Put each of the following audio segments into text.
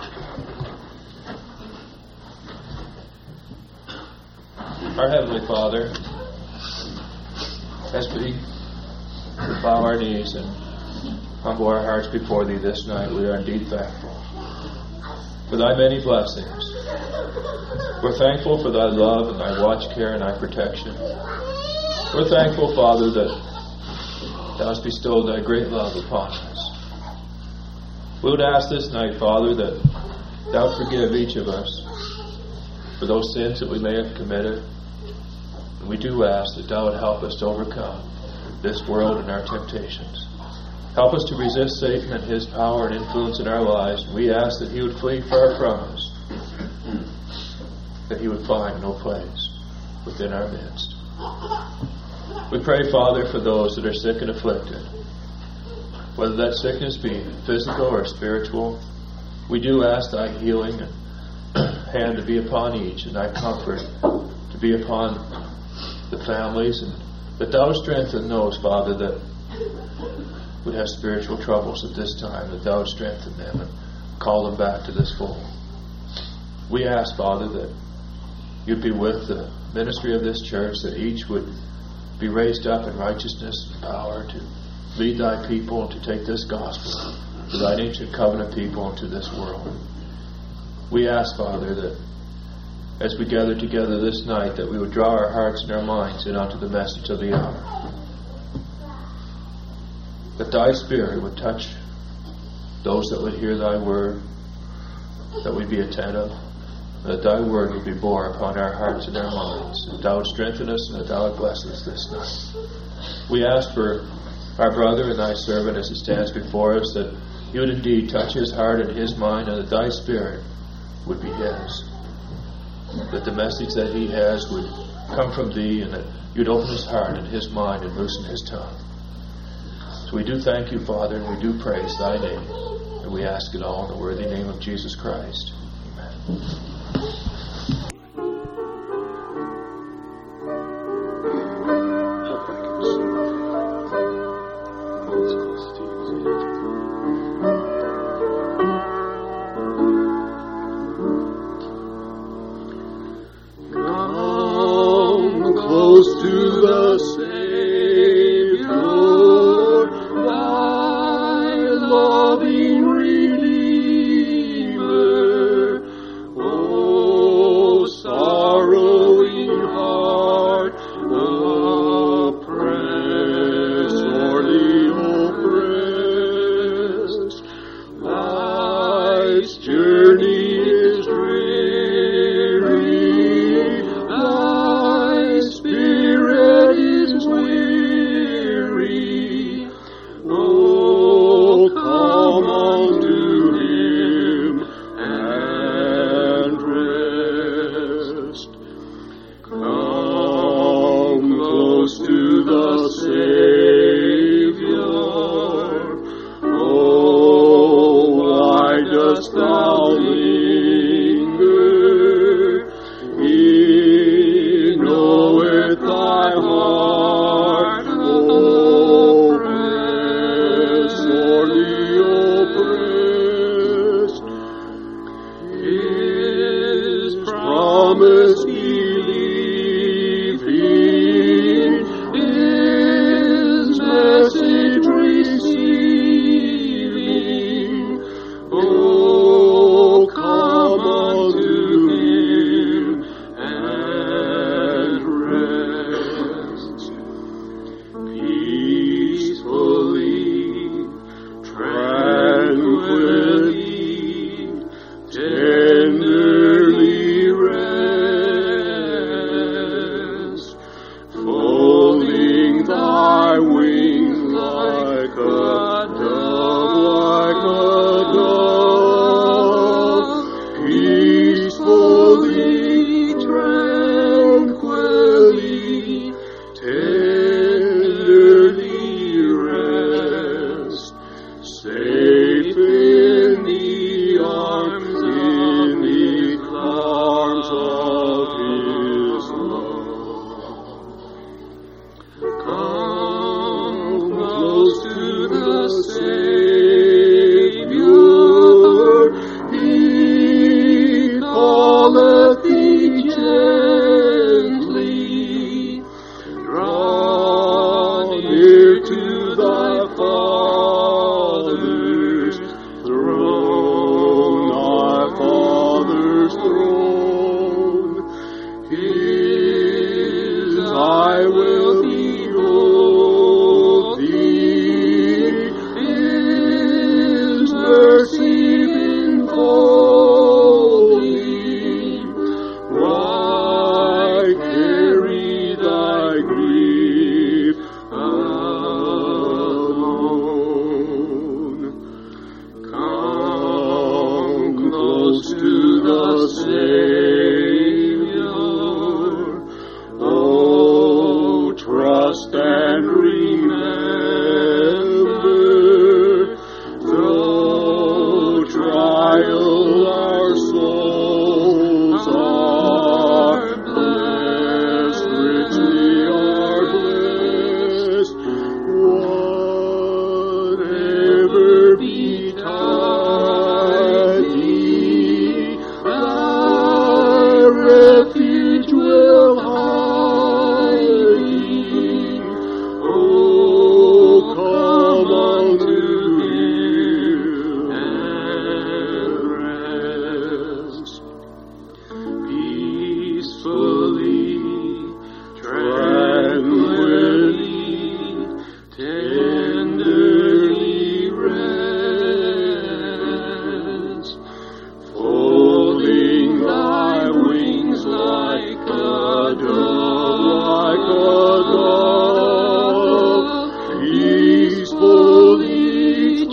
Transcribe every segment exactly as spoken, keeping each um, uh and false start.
Our Heavenly Father, as we bow our knees and humble our hearts before Thee this night, we are indeed thankful for Thy many blessings. We're thankful for Thy love and Thy watch care and Thy protection. We're thankful, Father, that Thou hast bestowed Thy great love upon us. We would ask this night, Father, that Thou would forgive each of us for those sins that we may have committed. And we do ask that Thou would help us to overcome this world and our temptations. Help us to resist Satan and his power and influence in our lives. We ask that he would flee far from us, that he would find no place within our midst. We pray, Father, for those that are sick and afflicted, whether that sickness be physical or spiritual. We do ask Thy healing hand to be upon each, and Thy comfort to be upon the families, and that Thou strengthen those, Father, that would have spiritual troubles at this time, that Thou would strengthen them and call them back to this fold. We ask, Father, that You'd be with the ministry of this church, that each would be raised up in righteousness and power to lead Thy people and to take this gospel to Thine ancient covenant people into this world. We ask, Father, that as we gather together this night, that we would draw our hearts and our minds in onto the message of the hour. That Thy Spirit would touch those that would hear Thy word, that we'd be attentive, that Thy word would be borne upon our hearts and our minds, that Thou would strengthen us and that Thou would bless us this night. We ask for our brother and Thy servant as he stands before us, that You would indeed touch his heart and his mind, and that Thy Spirit would be his. That the message that he has would come from Thee, and that You'd open his heart and his mind and loosen his tongue. So we do thank You, Father, and we do praise Thy name, and we ask it all in the worthy name of Jesus Christ. Amen. Tenderly rest. calleth thee gently. Draw near to thy Father's throne, thy Father's throne. His eye will behold thee, His mercy enfolding. Why carry thy grief alone? Come close to the Savior. Oh, trust and remember, though trial our souls are blessed, richly are blessed, whatever betide thee, thy refuge will hide thee. Oh, come unto Him and rest peacefully, tranquilly, tenderly rest, folding thy wings like a dove, like a dove, peacefully,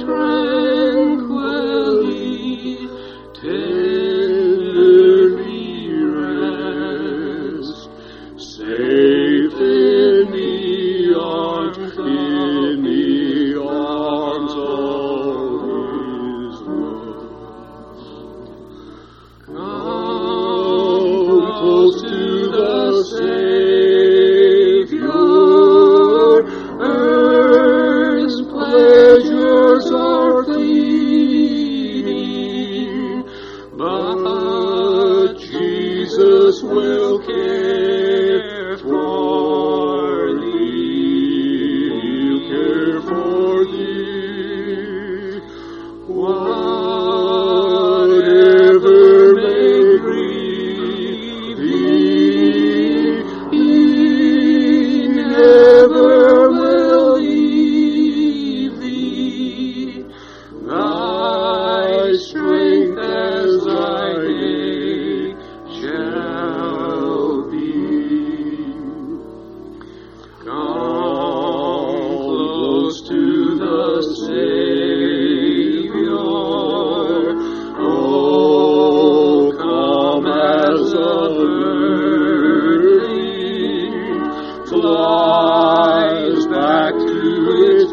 tranquilly, tenderly rest, safe in the arms, in the arms of His love. Come close to the Savior. Earth's pleasures are fleeting, but Jesus will care for thee. He'll care for thee. Whatever may grieve thee, He never will leave thee. Thy strength as thy day shall be. Come close to the Savior. Oh, come as a birdling flies back to its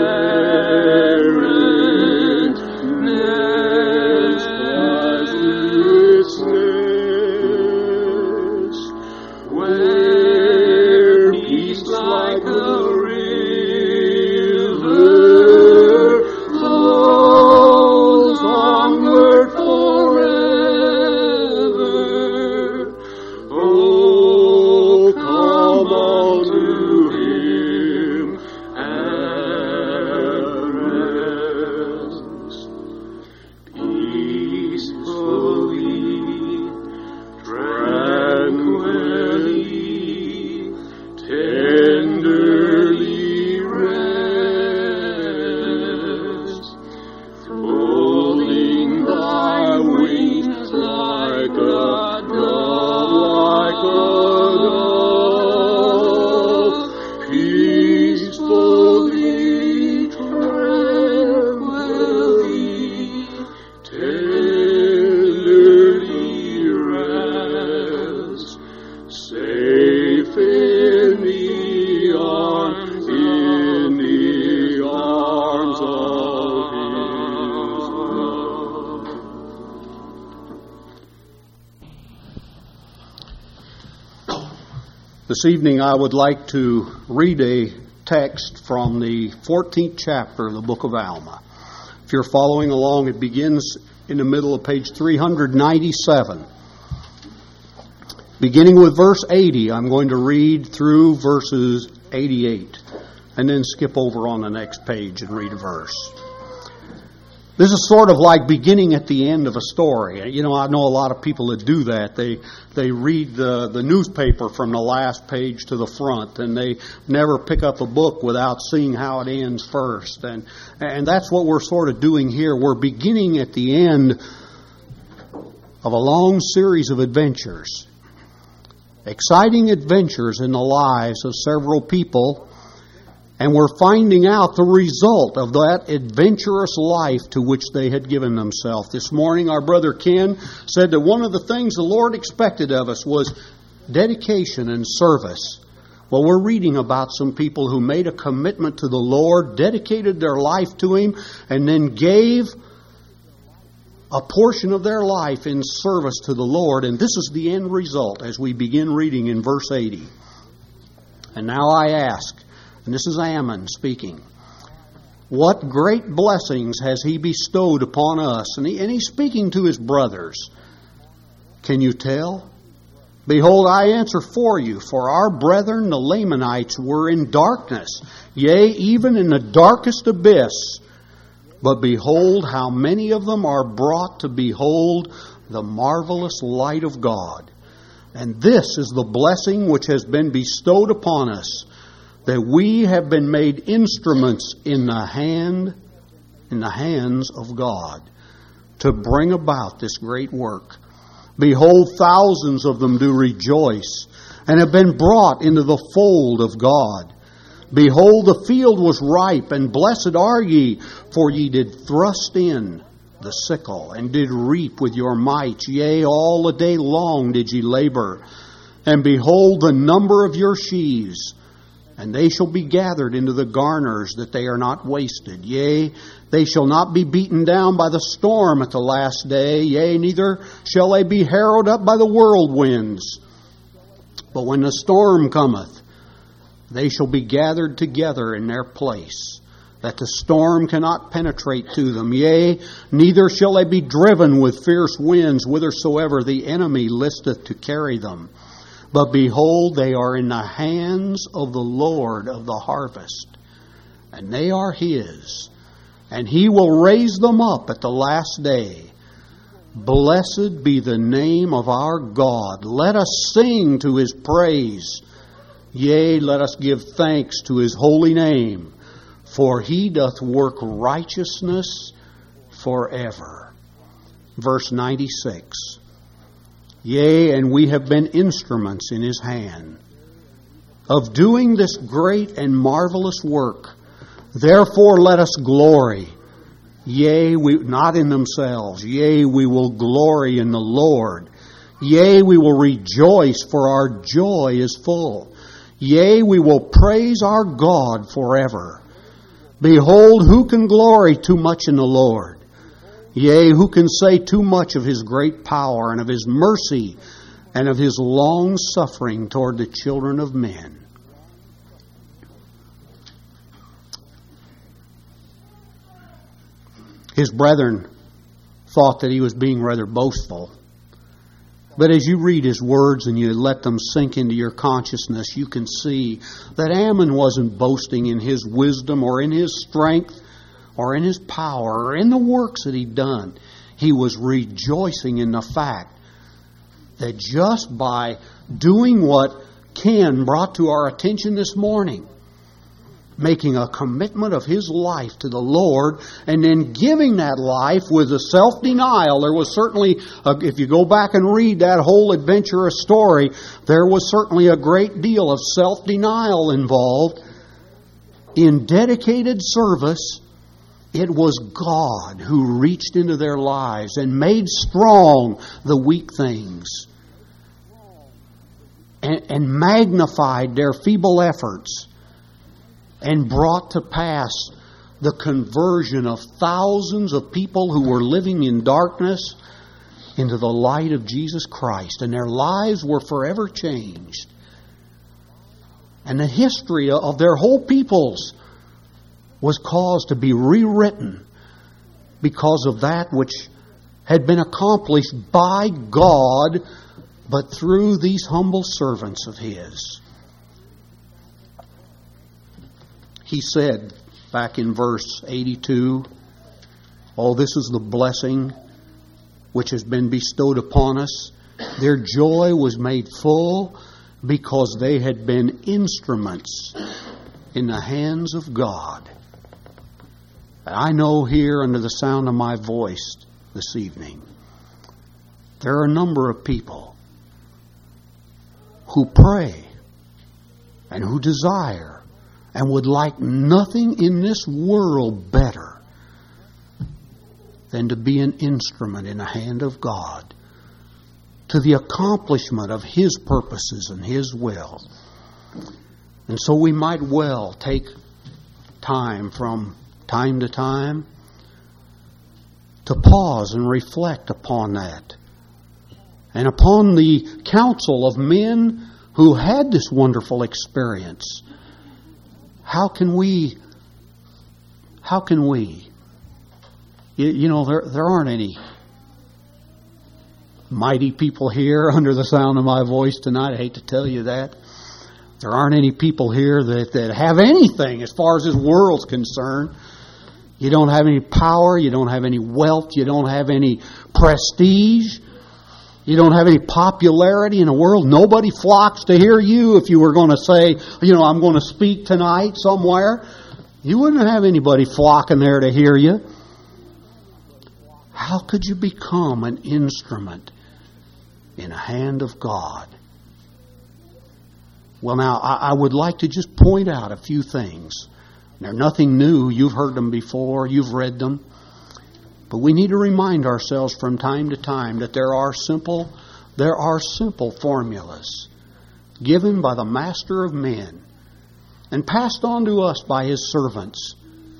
parent nest, flies to its nest, where peace like a river flows onward forever. Oh, come unto Him and rest peacefully, tranquilly, tenderly rest, folding thy wings like a dove, like a dove, peacefully, tranquilly, tenderly rest, safe in the arms, in the arms of His love. This evening I would like to read a text from the fourteenth chapter of the book of Alma. If you're following along, it begins in the middle of page three hundred ninety-seven. Beginning with verse eighty, I'm going to read through verses eighty-eight, and then skip over on the next page and read a verse. This is sort of like beginning at the end of a story. You know, I know a lot of people that do that. They they read the, the newspaper from the last page to the front, and they never pick up a book without seeing how it ends first. And and that's what we're sort of doing here. We're beginning at the end of a long series of adventures. Exciting adventures in the lives of several people. And we're finding out the result of that adventurous life to which they had given themselves. This morning, our brother Ken said that one of the things the Lord expected of us was dedication and service. Well, we're reading about some people who made a commitment to the Lord, dedicated their life to Him, and then gave a portion of their life in service to the Lord. And this is the end result as we begin reading in verse eighty. And now I ask, and this is Ammon speaking, what great blessings has he bestowed upon us? And, he, and he's speaking to his brothers. Can you tell? Behold, I answer for you, for our brethren the Lamanites were in darkness, yea, even in the darkest abyss. But behold, how many of them are brought to behold the marvelous light of God. And this is the blessing which has been bestowed upon us, that we have been made instruments in the hand, in the hands of God, to bring about this great work. Behold, thousands of them do rejoice, and have been brought into the fold of God. Behold, the field was ripe, and blessed are ye, for ye did thrust in the sickle, and did reap with your might. Yea, all the day long did ye labor. And behold, the number of your sheaves, and they shall be gathered into the garners, that they are not wasted. Yea, they shall not be beaten down by the storm at the last day. Yea, neither shall they be harrowed up by the whirlwinds. But when the storm cometh, they shall be gathered together in their place, that the storm cannot penetrate to them. Yea, neither shall they be driven with fierce winds, whithersoever the enemy listeth to carry them. But behold, they are in the hands of the Lord of the harvest, and they are His, and He will raise them up at the last day. Blessed be the name of our God. Let us sing to His praise. Yea, let us give thanks to His holy name, for He doth work righteousness forever. Verse ninety-six. Yea, and we have been instruments in His hand, of doing this great and marvelous work. Therefore let us glory. Yea, we, not in themselves. Yea, we will glory in the Lord. Yea, we will rejoice, for our joy is full. Yea, we will praise our God forever. Behold, who can glory too much in the Lord? Yea, who can say too much of His great power, and of His mercy, and of His long suffering toward the children of men? His brethren thought that he was being rather boastful. But as you read his words and you let them sink into your consciousness, you can see that Ammon wasn't boasting in his wisdom or in his strength or in his power or in the works that he'd done. He was rejoicing in the fact that just by doing what Ken brought to our attention this morning, making a commitment of his life to the Lord, and then giving that life with a self-denial. There was certainly, a, if you go back and read that whole adventurous story, there was certainly a great deal of self-denial involved. In dedicated service, it was God who reached into their lives and made strong the weak things, and, and magnified their feeble efforts, and brought to pass the conversion of thousands of people who were living in darkness into the light of Jesus Christ. And their lives were forever changed. And the history of their whole peoples was caused to be rewritten because of that which had been accomplished by God but through these humble servants of His. He said back in verse eighty-two, oh, this is the blessing which has been bestowed upon us. Their joy was made full because they had been instruments in the hands of God. And I know here under the sound of my voice this evening, there are a number of people who pray and who desire and would like nothing in this world better than to be an instrument in the hand of God to the accomplishment of His purposes and His will. And so we might well take time from time to time to pause and reflect upon that and upon the counsel of men who had this wonderful experience. How can we, how can we, you, you know, there, there aren't any mighty people here under the sound of my voice tonight. I hate to tell you that. There aren't any people here that, that have anything as far as this world's concerned. You don't have any power. You don't have any wealth. You don't have any prestige. You don't have any popularity in the world. Nobody flocks to hear you if you were going to say, you know, I'm going to speak tonight somewhere. You wouldn't have anybody flocking there to hear you. How could you become an instrument in the hand of God? Well, now, I, I would like to just point out a few things. They're nothing new. You've heard them before. You've read them. But we need to remind ourselves from time to time that there are simple, there are simple formulas given by the Master of men and passed on to us by His servants,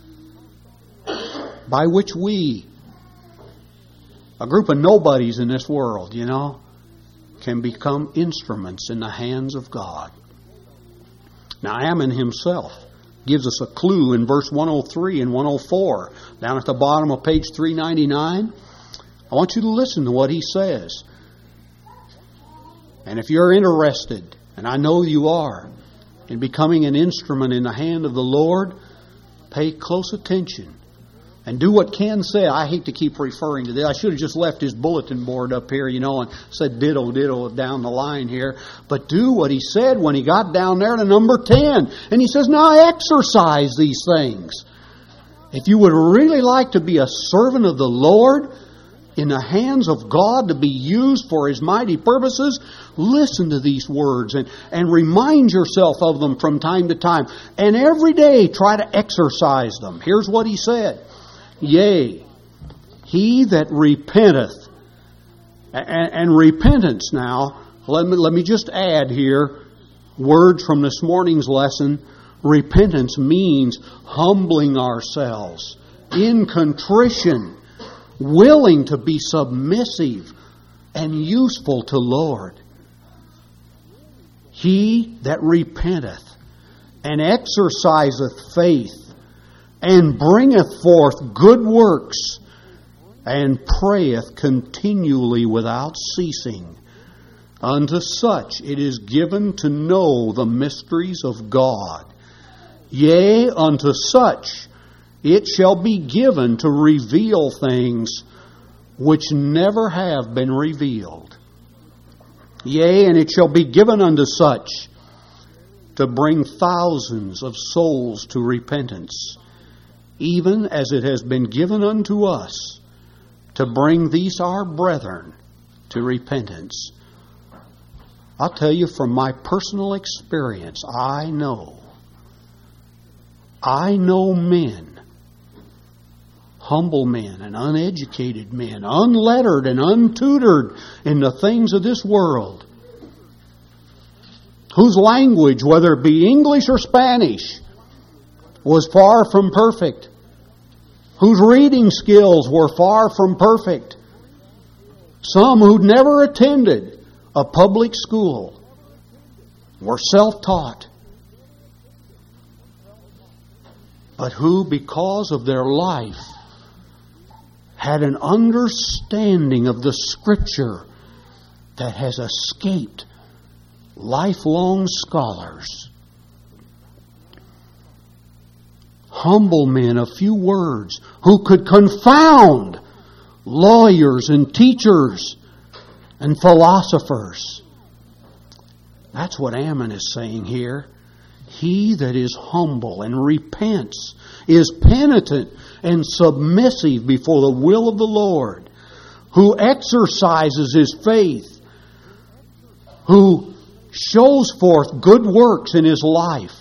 by which we, a group of nobodies in this world, you know, can become instruments in the hands of God. Now, Ammon himself gives us a clue in verse one oh three and one oh four. Down at the bottom of page three ninety-nine. I want you to listen to what he says. And if you're interested, and I know you are, in becoming an instrument in the hand of the Lord, pay close attention. And do what Ken said. I hate to keep referring to this. I should have just left his bulletin board up here, you know, and said ditto, ditto down the line here. But do what he said when he got down there to number ten. And he says, now exercise these things. If you would really like to be a servant of the Lord in the hands of God to be used for His mighty purposes, listen to these words and, and remind yourself of them from time to time. And every day try to exercise them. Here's what he said. Yea, he that repenteth, and, and repentance now, let me, let me just add here, words from this morning's lesson. Repentance means humbling ourselves in contrition, willing to be submissive and useful to Lord. He that repenteth and exerciseth faith and bringeth forth good works, and prayeth continually without ceasing. Unto such it is given to know the mysteries of God. Yea, unto such it shall be given to reveal things which never have been revealed. Yea, and it shall be given unto such to bring thousands of souls to repentance, even as it has been given unto us to bring these our brethren to repentance. I'll tell you from my personal experience, I know, I know men, humble men and uneducated men, unlettered and untutored in the things of this world, whose language, whether it be English or Spanish, was far from perfect, whose reading skills were far from perfect, some who'd never attended a public school, were self-taught, but who, because of their life, had an understanding of the Scripture that has escaped lifelong scholars. Humble men of few words who could confound lawyers and teachers and philosophers. That's what Ammon is saying here. He that is humble and repents, is penitent and submissive before the will of the Lord, who exercises his faith, who shows forth good works in his life.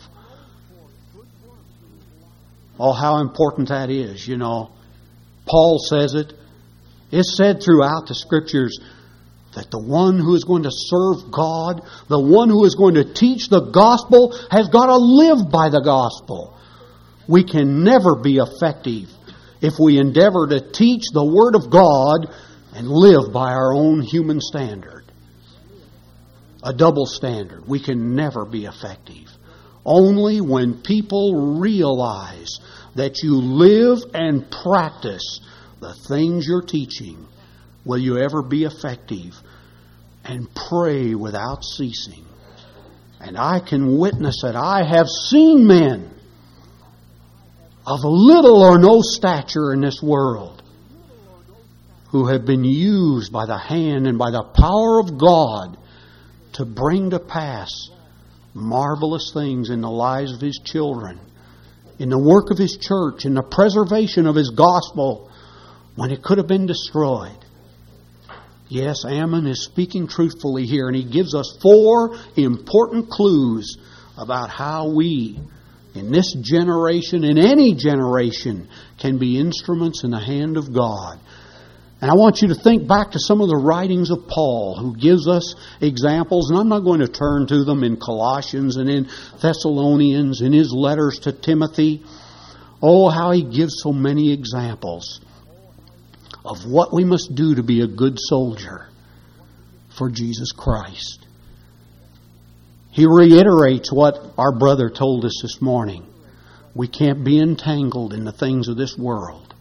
Oh, how important that is, you know. Paul says it. It's said throughout the Scriptures that the one who is going to serve God, the one who is going to teach the gospel, has got to live by the gospel. We can never be effective if we endeavor to teach the Word of God and live by our own human standard. A double standard. We can never be effective. Only when people realize that you live and practice the things you're teaching will you ever be effective, and pray without ceasing. And I can witness that I have seen men of little or no stature in this world who have been used by the hand and by the power of God to bring to pass marvelous things in the lives of His children, in the work of His church, in the preservation of His gospel when it could have been destroyed. Yes, Ammon is speaking truthfully here, and he gives us four important clues about how we, in this generation, in any generation, can be instruments in the hand of God. And I want you to think back to some of the writings of Paul, who gives us examples, and I'm not going to turn to them in Colossians and in Thessalonians, in his letters to Timothy. Oh, how he gives so many examples of what we must do to be a good soldier for Jesus Christ. He reiterates what our brother told us this morning. We can't be entangled in the things of this world.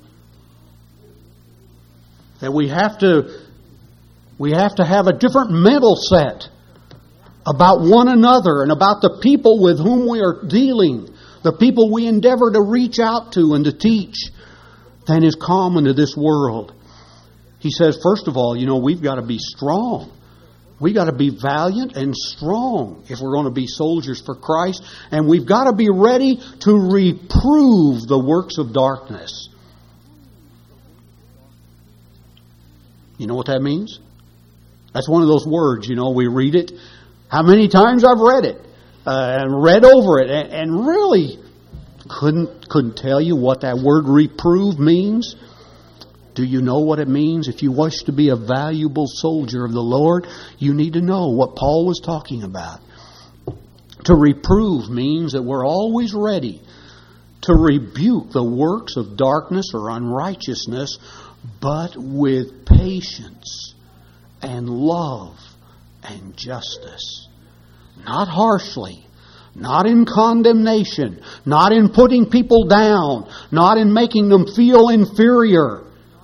That we have to we have to have a different mental set about one another and about the people with whom we are dealing, the people we endeavor to reach out to and to teach, than is common to this world. He says, first of all, you know, we've got to be strong. We've got to be valiant and strong if we're going to be soldiers for Christ. And we've got to be ready to reprove the works of darkness. You know what that means? That's one of those words, you know, we read it. How many times I've read it uh, and read over it and, and really couldn't couldn't tell you what that word reprove means. Do you know what it means? If you wish to be a valuable soldier of the Lord, you need to know what Paul was talking about. To reprove means that we're always ready to rebuke the works of darkness or unrighteousness, but with patience and love and justice. Not harshly, not in condemnation, not in putting people down, not in making them feel inferior.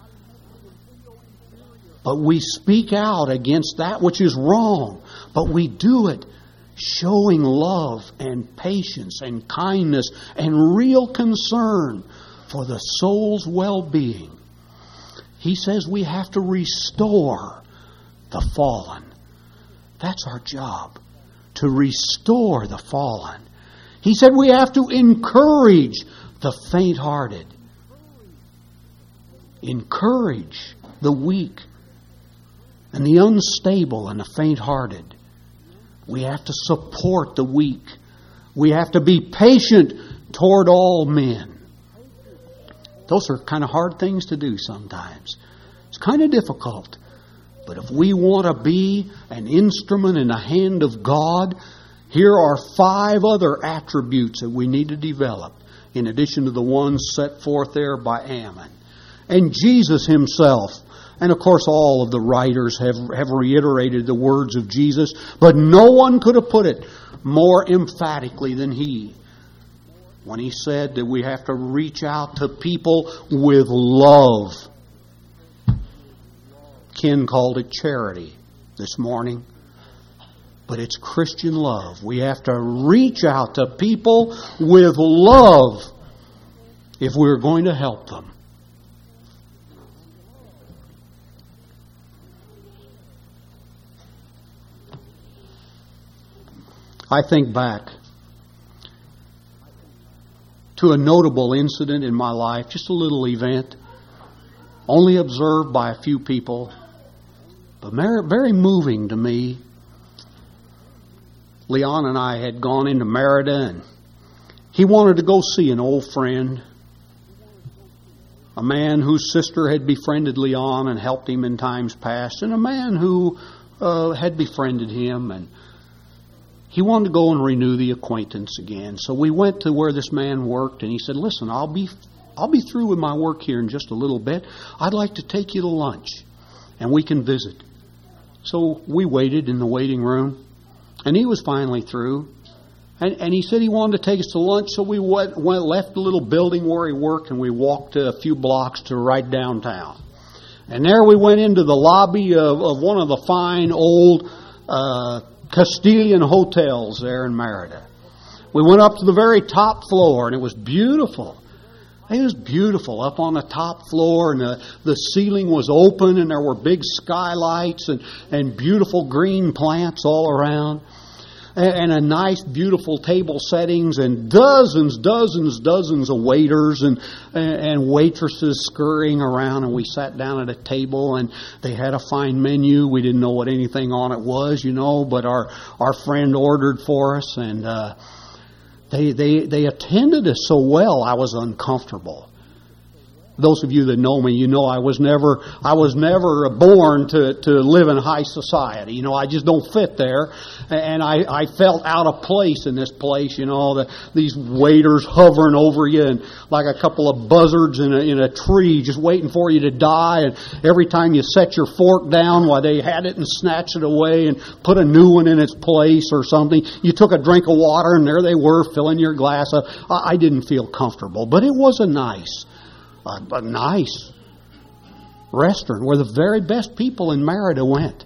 But we speak out against that which is wrong. But we do it showing love and patience and kindness and real concern for the soul's well-being. He says we have to restore the fallen. That's our job, to restore the fallen. He said we have to encourage the faint-hearted. Encourage the weak and the unstable and the faint-hearted. We have to support the weak. We have to be patient toward all men. Those are kind of hard things to do sometimes. It's kind of difficult. But if we want to be an instrument in the hand of God, here are five other attributes that we need to develop, in addition to the ones set forth there by Ammon. And Jesus himself, and of course all of the writers have, have reiterated the words of Jesus, but no one could have put it more emphatically than he, when he said that we have to reach out to people with love. Ken called it charity. this morning. But it's Christian love. We have to reach out to people with love if we're going to help them. I think back to a notable incident in my life, just a little event, only observed by a few people, but very moving to me. Leon and I had gone into Merida, and he wanted to go see an old friend, a man whose sister had befriended Leon and helped him in times past, and a man who uh, had befriended him, and he wanted to go and renew the acquaintance again. So we went to where this man worked, and he said, "Listen, I'll be I'll be through with my work here in just a little bit. I'd like to take you to lunch, and we can visit." So we waited in the waiting room, and he was finally through. And, and he said he wanted to take us to lunch, so we went, went left the little building where he worked, and we walked a few blocks to right downtown. And there we went into the lobby of, of one of the fine old uh Castilian hotels there in Merida. We went up to the very top floor, and it was beautiful. It was beautiful up on the top floor, and the, the ceiling was open, and there were big skylights and, and beautiful green plants all around, and, and a nice, beautiful table settings, and dozens, dozens, dozens of waiters and, and waitresses scurrying around. And we sat down at a table, and they had a fine menu. We didn't know what anything on it was, you know, but our our friend ordered for us, and uh, they they they attended us so well. I was uncomfortable. Those of you that know me, you know I was never I was never born to, to live in high society. You know, I just don't fit there. And I, I felt out of place in this place, you know, the, these waiters hovering over you and like a couple of buzzards in a, in a tree just waiting for you to die. And every time you set your fork down, why they had it and snatched it away and put a new one in its place or something. You took a drink of water and there they were filling your glass up. I, I didn't feel comfortable, but it was a nice A, a nice restaurant where the very best people in Merida went.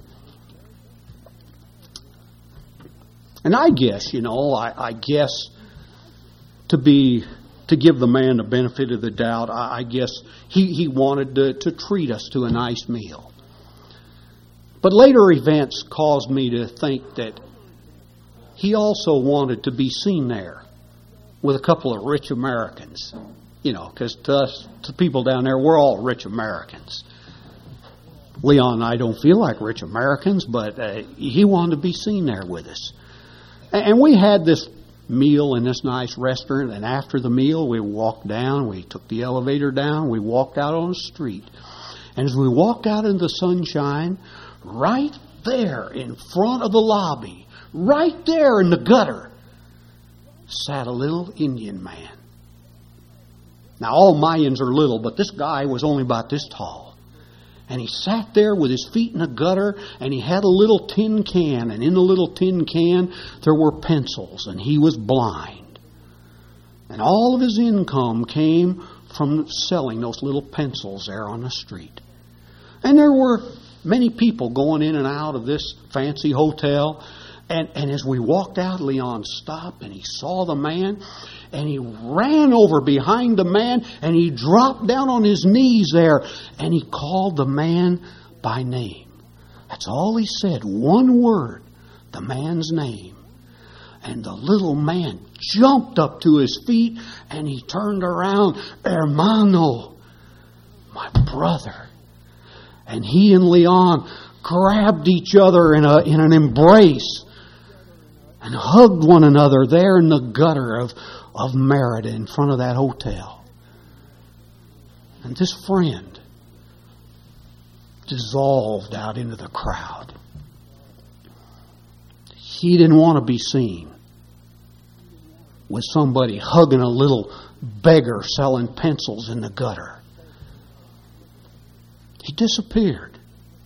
And I guess, you know, I, I guess to be to give the man the benefit of the doubt, I, I guess he, he wanted to, to treat us to a nice meal. But later events caused me to think that he also wanted to be seen there with a couple of rich Americans. You know, because to us, to people down there, we're all rich Americans. Leon and I don't feel like rich Americans, but uh, he wanted to be seen there with us. And we had this meal in this nice restaurant, and after the meal, we walked down, we took the elevator down, we walked out on the street. And as we walked out into the sunshine, right there in front of the lobby, right there in the gutter, sat a little Indian man. Now, all Mayans are little, but this guy was only about this tall. And he sat there with his feet in the gutter, and he had a little tin can. And in the little tin can, there were pencils, and he was blind. And all of his income came from selling those little pencils there on the street. And there were many people going in and out of this fancy hotel. And, and as we walked out, Leon stopped, and he saw the man. And he ran over behind the man, and he dropped down on his knees there, and he called the man by name. That's all he said, one word, the man's name. And the little man jumped up to his feet, and he turned around, "Hermano, my brother." And he and Leon grabbed each other in a in an embrace and hugged one another there in the gutter of of Merida in front of that hotel. And this friend dissolved out into the crowd. He didn't want to be seen with somebody hugging a little beggar selling pencils in the gutter. He disappeared.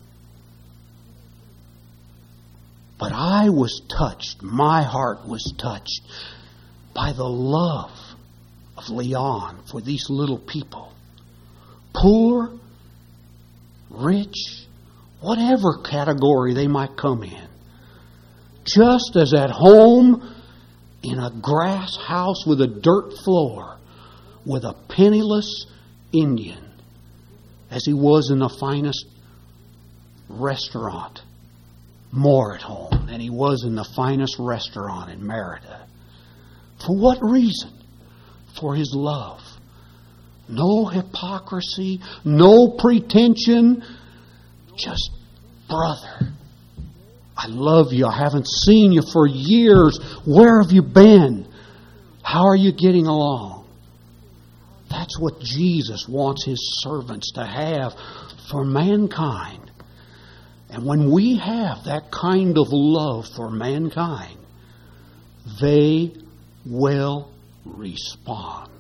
But I was touched. My heart was touched by the love of Leon for these little people. Poor, rich, whatever category they might come in. Just as at home in a grass house with a dirt floor with a penniless Indian, as he was in the finest restaurant, more at home than he was in the finest restaurant in Merida. For what reason? For his love. No hypocrisy, no pretension, just, brother, I love you. I haven't seen you for years. Where have you been? How are you getting along? That's what Jesus wants His servants to have for mankind. And when we have that kind of love for mankind, they will respond.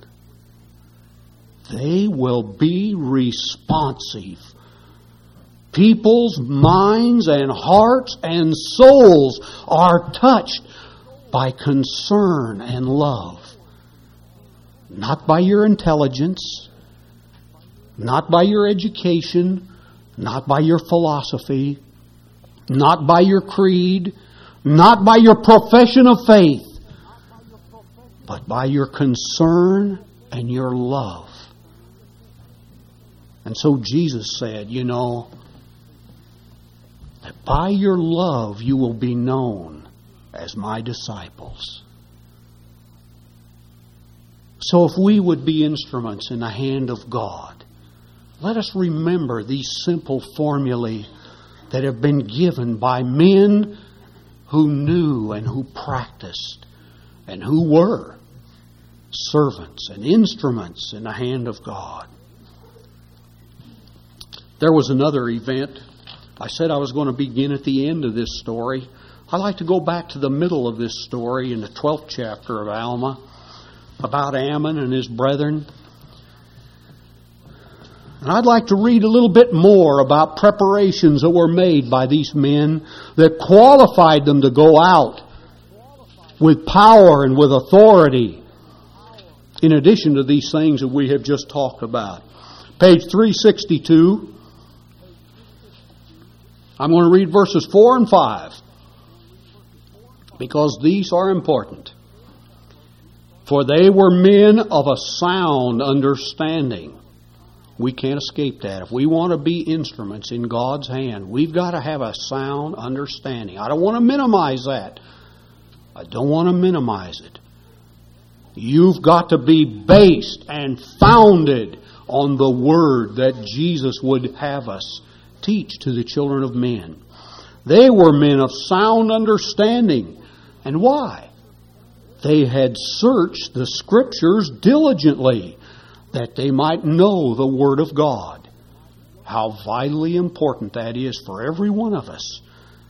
They will be responsive. People's minds and hearts and souls are touched by concern and love. Not by your intelligence, not by your education, not by your philosophy, not by your creed, not by your profession of faith, but by your concern and your love. And so Jesus said, you know, that by your love you will be known as my disciples. So if we would be instruments in the hand of God, let us remember these simple formulae that have been given by men who knew and who practiced and who were servants and instruments in the hand of God. There was another event. I said I was going to begin at the end of this story. I'd like to go back to the middle of this story in the twelfth chapter of Alma about Ammon and his brethren. And I'd like to read a little bit more about preparations that were made by these men that qualified them to go out with power and with authority, in addition to these things that we have just talked about. Page three sixty-two. I'm going to read verses four and five because these are important. For they were men of a sound understanding. We can't escape that. If we want to be instruments in God's hand, we've got to have a sound understanding. I don't want to minimize that. I don't want to minimize it. You've got to be based and founded on the Word that Jesus would have us teach to the children of men. They were men of sound understanding. And why? They had searched the Scriptures diligently, that they might know the Word of God. How vitally important that is for every one of us.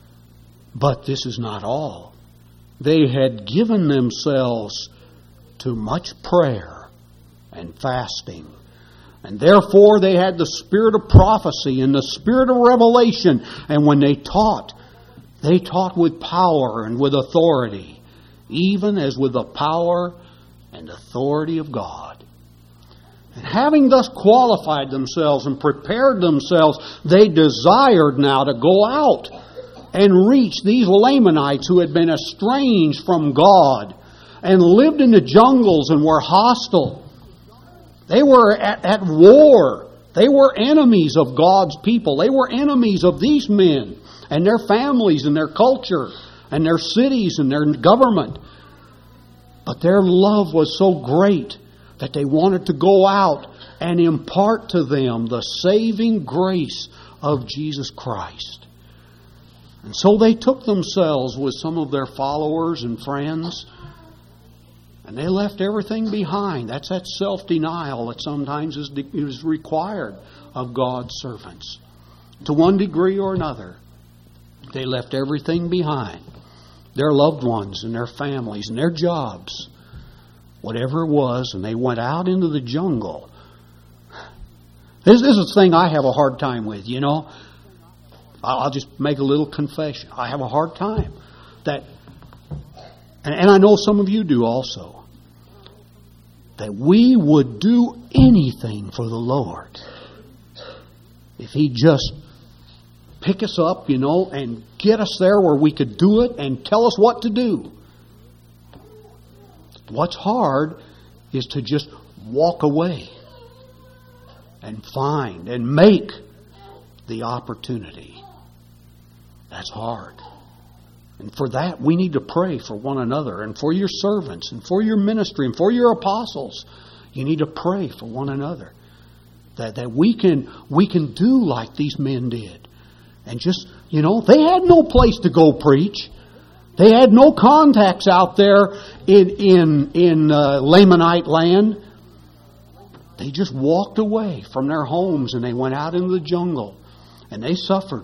But this is not all. They had given themselves to much prayer and fasting. And therefore they had the spirit of prophecy and the spirit of revelation. And when they taught, they taught with power and with authority, even as with the power and authority of God. And having thus qualified themselves and prepared themselves, they desired now to go out and reach these Lamanites who had been estranged from God and lived in the jungles and were hostile. They were at, at war. They were enemies of God's people. They were enemies of these men and their families and their culture and their cities and their government. But their love was so great that they wanted to go out and impart to them the saving grace of Jesus Christ. And so they took themselves with some of their followers and friends, and they left everything behind. That's that self-denial that sometimes is, is required of God's servants. To one degree or another, they left everything behind. Their loved ones and their families and their jobs, whatever it was, and they went out into the jungle. This, this is the thing I have a hard time with, you know. I'll just make a little confession. I have a hard time. That, and, and I know some of you do also, that we would do anything for the Lord if He just pick us up, you know, and get us there where we could do it and tell us what to do. What's hard is to just walk away and find and make the opportunity. That's hard. And for that, we need to pray for one another and for your servants and for your ministry and for your apostles. You need to pray for one another. That, that we can we can do like these men did. And just, you know, they had no place to go preach. They had no contacts out there in, in, in uh, Lamanite land. They just walked away from their homes and they went out into the jungle. And they suffered.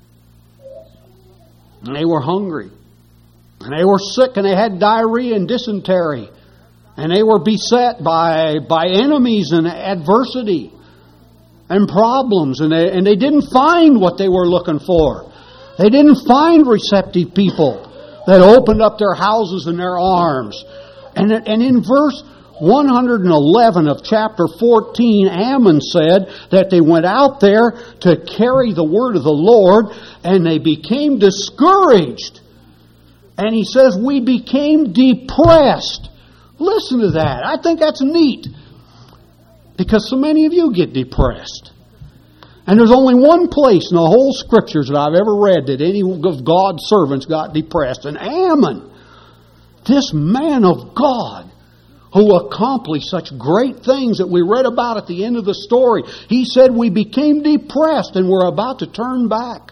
And they were hungry. And they were sick and they had diarrhea and dysentery. And they were beset by, by enemies and adversity and problems. And they, and they didn't find what they were looking for. They didn't find receptive people that opened up their houses and their arms. And, and in verse one hundred eleven of chapter fourteen, Ammon said that they went out there to carry the word of the Lord and they became discouraged. And he says, we became depressed. Listen to that. I think that's neat. Because so many of you get depressed. And there's only one place in the whole Scriptures that I've ever read that any of God's servants got depressed. And Ammon, this man of God, who accomplished such great things that we read about at the end of the story, he said we became depressed and we're about to turn back.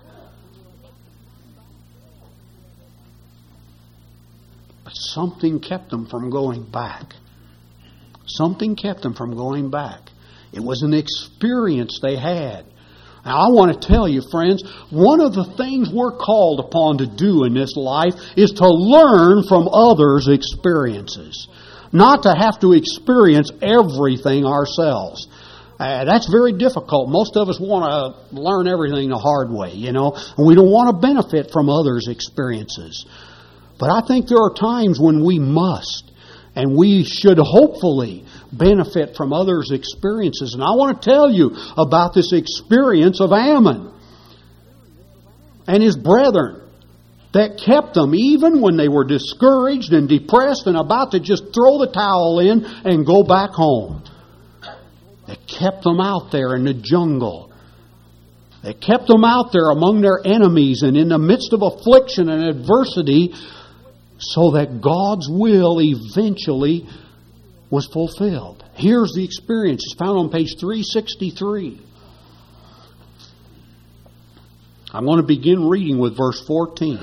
But something kept them from going back. Something kept them from going back. It was an experience they had. Now, I want to tell you, friends, one of the things we're called upon to do in this life is to learn from others' experiences. Not to have to experience everything ourselves. Uh, that's very difficult. Most of us want to learn everything the hard way, you know. And we don't want to benefit from others' experiences. But I think there are times when we must. And we should hopefully benefit from others' experiences. And I want to tell you about this experience of Ammon and his brethren that kept them even when they were discouraged and depressed and about to just throw the towel in and go back home. They kept them out there in the jungle. They kept them out there among their enemies and in the midst of affliction and adversity, so that God's will eventually was fulfilled. Here's the experience. It's found on page three sixty-three. I'm going to begin reading with verse fourteen.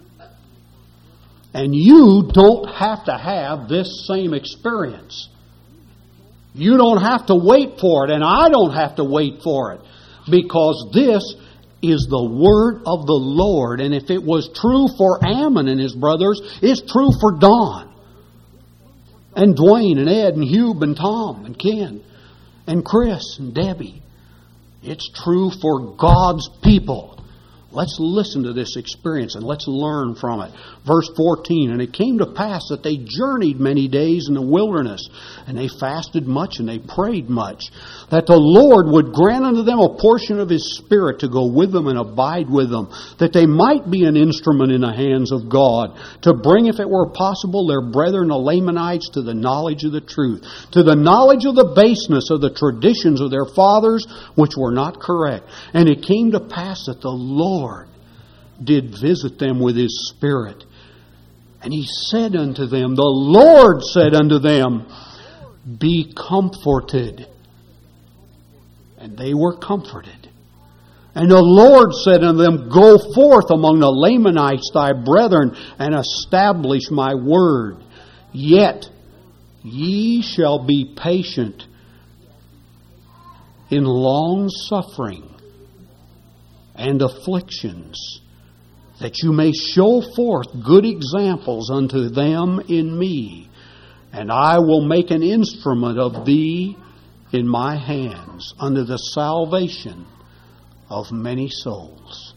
And you don't have to have this same experience. You don't have to wait for it, and I don't have to wait for it. Because this is the word of the Lord. And if it was true for Ammon and his brothers, it's true for Don and Dwayne and Ed and Hugh and Tom and Ken and Chris and Debbie. It's true for God's people. Let's listen to this experience and let's learn from it. Verse fourteen, and it came to pass that they journeyed many days in the wilderness, and they fasted much and they prayed much, that the Lord would grant unto them a portion of His Spirit to go with them and abide with them, that they might be an instrument in the hands of God, to bring, if it were possible, their brethren the Lamanites to the knowledge of the truth, to the knowledge of the baseness of the traditions of their fathers, which were not correct. And it came to pass that the Lord did visit them with His Spirit. And He said unto them, the Lord said unto them, be comforted. And they were comforted. And the Lord said unto them, go forth among the Lamanites thy brethren, and establish my word. Yet ye shall be patient in long suffering and afflictions, that you may show forth good examples unto them in me. And I will make an instrument of thee in my hands unto the salvation of many souls.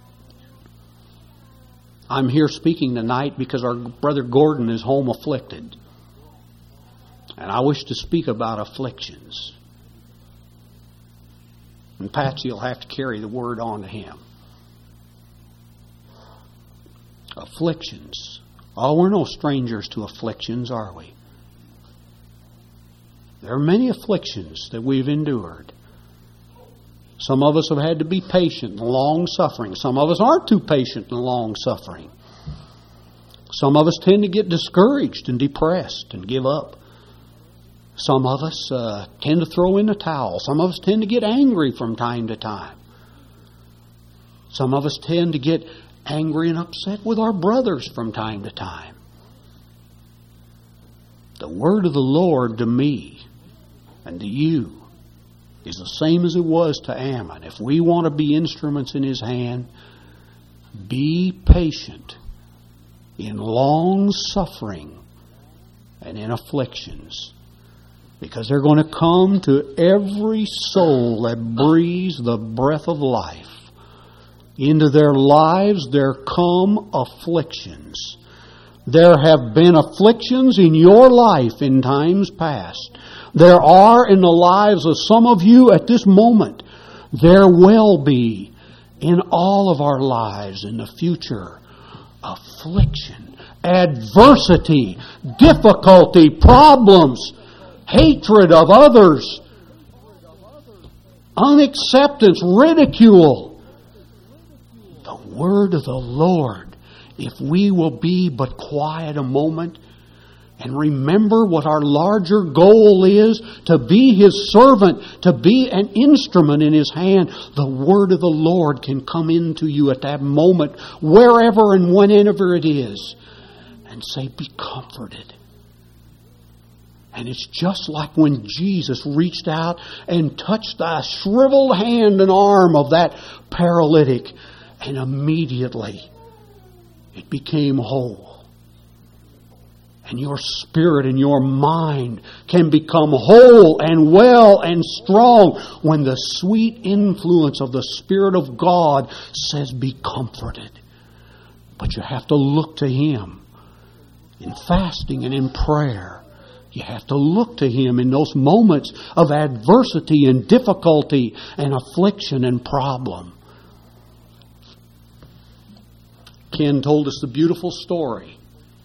I'm here speaking tonight because our brother Gordon is home afflicted. And I wish to speak about afflictions. And Patsy will have to carry the word on to him. Afflictions. Oh, we're no strangers to afflictions, are we? There are many afflictions that we've endured. Some of us have had to be patient and long-suffering. Some of us aren't too patient and long-suffering. Some of us tend to get discouraged and depressed and give up. Some of us uh, tend to throw in the towel. Some of us tend to get angry from time to time. Some of us tend to get angry and upset with our brothers from time to time. The word of the Lord to me and to you is the same as it was to Ammon. If we want to be instruments in His hand, be patient in long suffering and in afflictions, because they're going to come to every soul that breathes the breath of life. Into their lives there come afflictions. There have been afflictions in your life in times past. There are in the lives of some of you at this moment. There will be in all of our lives in the future affliction, adversity, difficulty, problems, hatred of others, unacceptance, ridicule. The word of the Lord, if we will be but quiet a moment and remember what our larger goal is, to be His servant, to be an instrument in His hand, the word of the Lord can come into you at that moment, wherever and whenever it is, and say, be comforted. And it's just like when Jesus reached out and touched the shriveled hand and arm of that paralytic, and immediately it became whole. And your spirit and your mind can become whole and well and strong when the sweet influence of the Spirit of God says, be comforted. But you have to look to Him in fasting and in prayer. You have to look to Him in those moments of adversity and difficulty and affliction and problem. Ken told us the beautiful story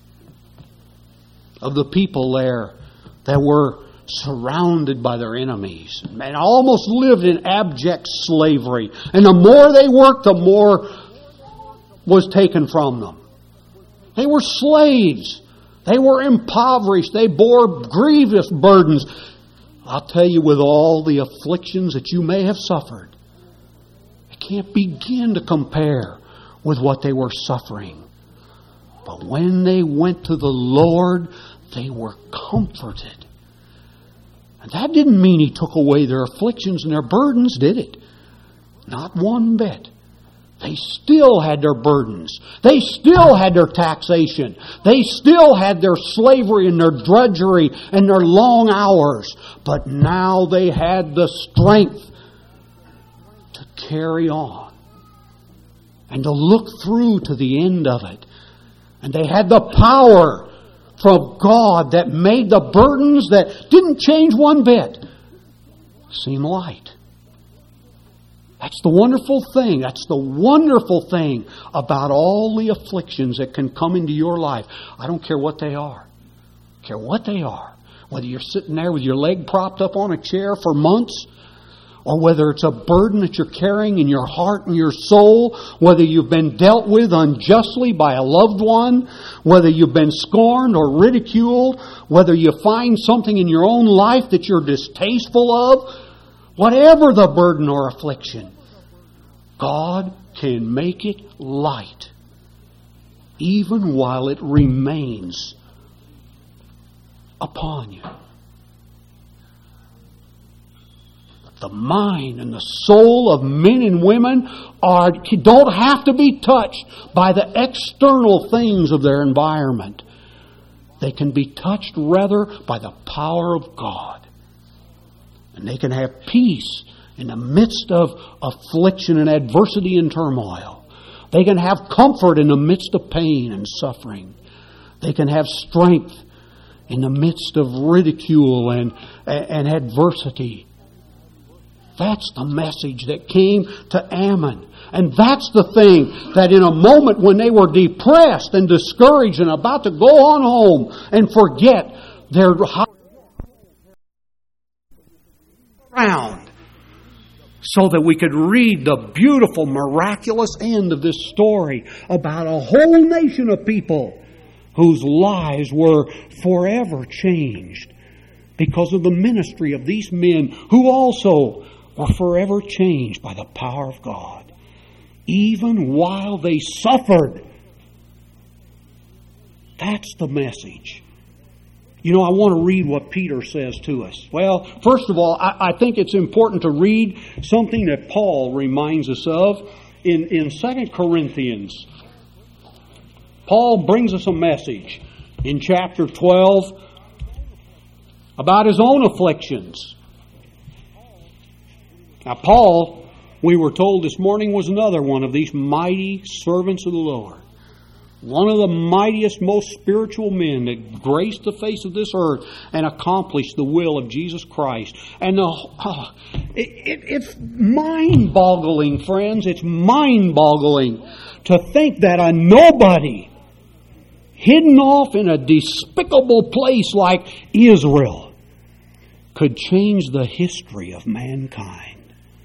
of the people there that were surrounded by their enemies and almost lived in abject slavery. And the more they worked, the more was taken from them. They were slaves. They were impoverished. They bore grievous burdens. I'll tell you, with all the afflictions that you may have suffered, I can't begin to compare with what they were suffering. But when they went to the Lord, they were comforted. And that didn't mean He took away their afflictions and their burdens, did it? Not one bit. They still had their burdens. They still had their taxation. They still had their slavery and their drudgery and their long hours. But now they had the strength to carry on and to look through to the end of it. And they had the power from God that made the burdens that didn't change one bit seem light. That's the wonderful thing. That's the wonderful thing about all the afflictions that can come into your life. I don't care what they are. I don't care what they are. Whether you're sitting there with your leg propped up on a chair for months, or whether it's a burden that you're carrying in your heart and your soul, whether you've been dealt with unjustly by a loved one, whether you've been scorned or ridiculed, whether you find something in your own life that you're distasteful of, whatever the burden or affliction, God can make it light, even while it remains upon you. The mind and the soul of men and women are don't have to be touched by the external things of their environment. They can be touched rather by the power of God. And they can have peace in the midst of affliction and adversity and turmoil. They can have comfort in the midst of pain and suffering. They can have strength in the midst of ridicule and, and adversity. That's the message that came to Ammon. And that's the thing, that in a moment when they were depressed and discouraged and about to go on home and forget their ground, so that we could read the beautiful, miraculous end of this story about a whole nation of people whose lives were forever changed because of the ministry of these men who also were forever changed by the power of God, even while they suffered. That's the message. You know, I want to read what Peter says to us. Well, first of all, I, I think it's important to read something that Paul reminds us of in, in Second Corinthians. Paul brings us a message in chapter twelve about his own afflictions. Now, Paul, we were told this morning, was another one of these mighty servants of the Lord. One of the mightiest, most spiritual men that graced the face of this earth and accomplished the will of Jesus Christ. And the, oh, it, it, it's mind-boggling, friends. It's mind-boggling to think that a nobody hidden off in a despicable place like Israel could change the history of mankind.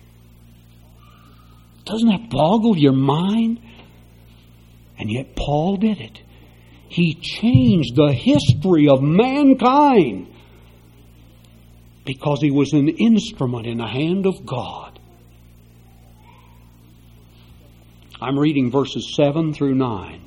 Doesn't that boggle your mind? And yet Paul did it. He changed the history of mankind because he was an instrument in the hand of God. I'm reading verses seven through nine.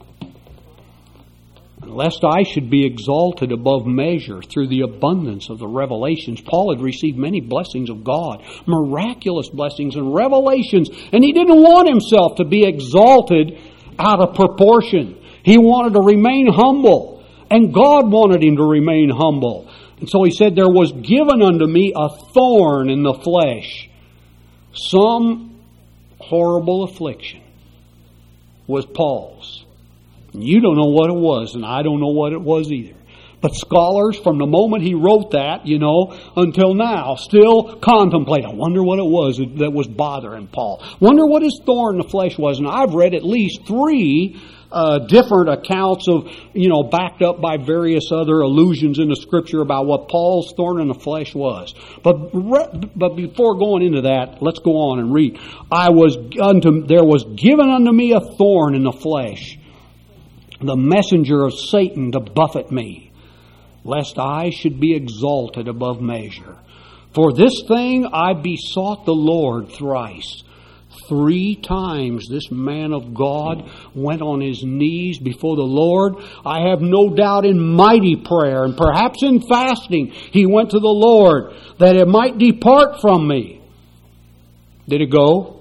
Lest I should be exalted above measure through the abundance of the revelations. Paul had received many blessings of God, miraculous blessings and revelations, and he didn't want himself to be exalted out of proportion. He wanted to remain humble, and God wanted him to remain humble. And so he said, there was given unto me a thorn in the flesh. Some horrible affliction was Paul's. You don't know what it was, and I don't know what it was either. But scholars, from the moment he wrote that, you know, until now, still contemplate. I wonder what it was that was bothering Paul. Wonder what his thorn in the flesh was. And I've read at least three uh, different accounts of, you know, backed up by various other allusions in the Scripture about what Paul's thorn in the flesh was. But but before going into that, let's go on and read. I was unto there was given unto me a thorn in the flesh, the messenger of Satan to buffet me, lest I should be exalted above measure. For this thing I besought the Lord thrice. Three times this man of God went on his knees before the Lord. I have no doubt in mighty prayer and perhaps in fasting he went to the Lord that it might depart from me. Did it go?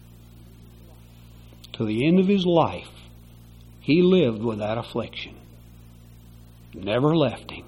To the end of his life, he lived with that affliction. Never left him.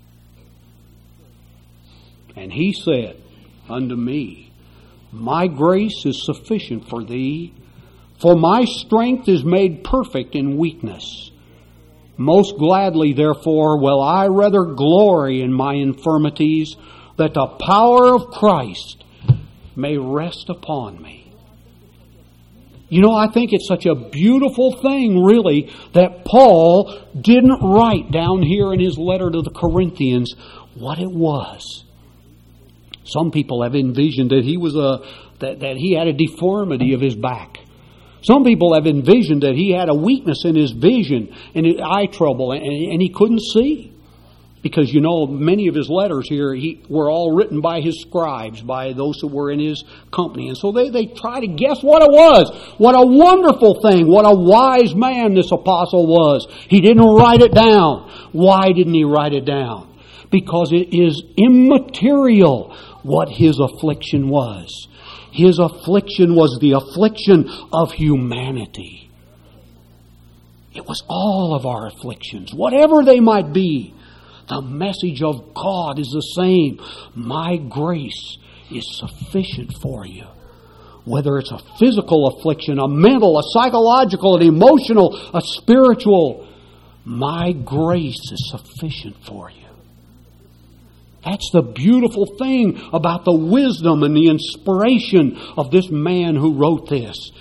And he said unto me, my grace is sufficient for thee, for my strength is made perfect in weakness. Most gladly, therefore, will I rather glory in my infirmities, that the power of Christ may rest upon me. You know, I think it's such a beautiful thing, really, that Paul didn't write down here in his letter to the Corinthians what it was. Some people have envisioned that he was a that, that he had a deformity of his back. Some people have envisioned that he had a weakness in his vision and eye trouble, and, and he couldn't see. Because, you know, many of his letters here he, were all written by his scribes, by those who were in his company. And so they, they try to guess what it was. What a wonderful thing. What a wise man this apostle was. He didn't write it down. Why didn't he write it down? Because it is immaterial what his affliction was. His affliction was the affliction of humanity. It was all of our afflictions, whatever they might be. The message of God is the same. My grace is sufficient for you. Whether it's a physical affliction, a mental, a psychological, an emotional, a spiritual, my grace is sufficient for you. That's the beautiful thing about the wisdom and the inspiration of this man who wrote this.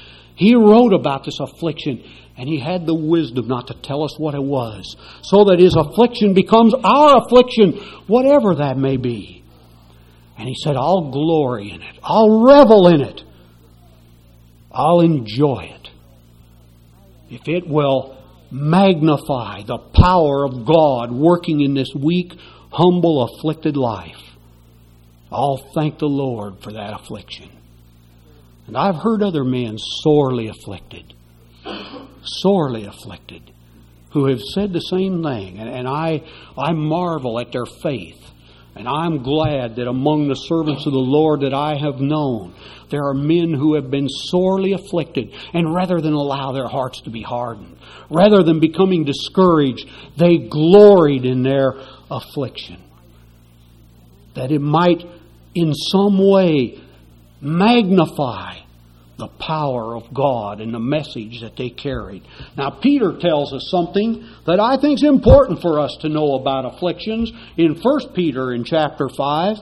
He wrote about this affliction, and He had the wisdom not to tell us what it was, so that His affliction becomes our affliction, whatever that may be. And He said, I'll glory in it. I'll revel in it. I'll enjoy it. If it will magnify the power of God working in this weak, humble, afflicted life, I'll thank the Lord for that affliction. And I've heard other men sorely afflicted, sorely afflicted, who have said the same thing. And, and I, I marvel at their faith. And I'm glad that among the servants of the Lord that I have known, there are men who have been sorely afflicted. And rather than allow their hearts to be hardened, rather than becoming discouraged, they gloried in their affliction. That it might in some way magnify the power of God and the message that they carried. Now, Peter tells us something that I think is important for us to know about afflictions in First Peter in chapter five.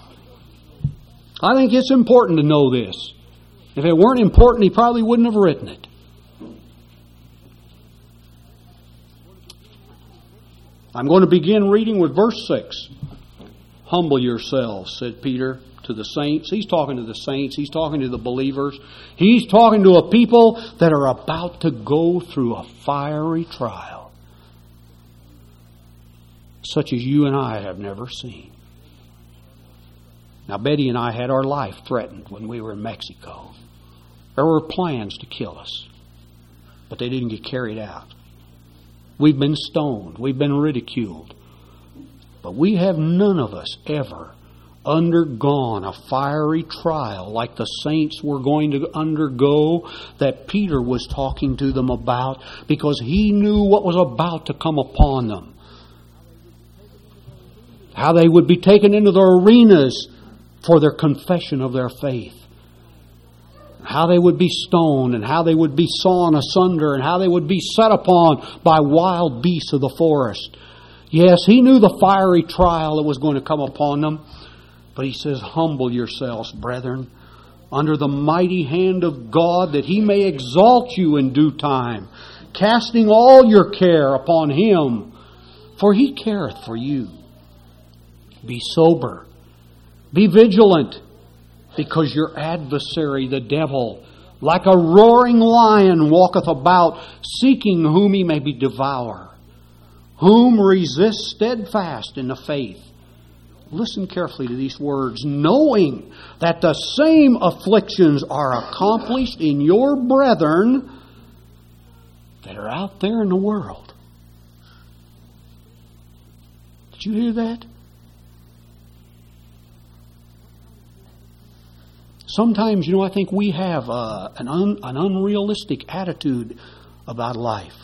I think it's important to know this. If it weren't important, he probably wouldn't have written it. I'm going to begin reading with verse six. Humble yourselves, said Peter to the saints. He's talking to the saints. He's talking to the believers. He's talking to a people that are about to go through a fiery trial, such as you and I have never seen. Now, Betty and I had our life threatened when we were in Mexico. There were plans to kill us, but they didn't get carried out. We've been stoned. We've been ridiculed. But we have none of us ever undergone a fiery trial like the saints were going to undergo that Peter was talking to them about, because he knew what was about to come upon them. How they would be taken into the arenas for their confession of their faith. How they would be stoned, and how they would be sawn asunder, and how they would be set upon by wild beasts of the forest. Yes, he knew the fiery trial that was going to come upon them. But he says, humble yourselves, brethren, under the mighty hand of God, that He may exalt you in due time, casting all your care upon Him, for He careth for you. Be sober, be vigilant, because your adversary, the devil, like a roaring lion, walketh about, seeking whom he may be devour. Whom resist steadfast in the faith. Listen carefully to these words. Knowing that the same afflictions are accomplished in your brethren that are out there in the world. Did you hear that? Sometimes, you know, I think we have uh, an, un, an unrealistic attitude about life.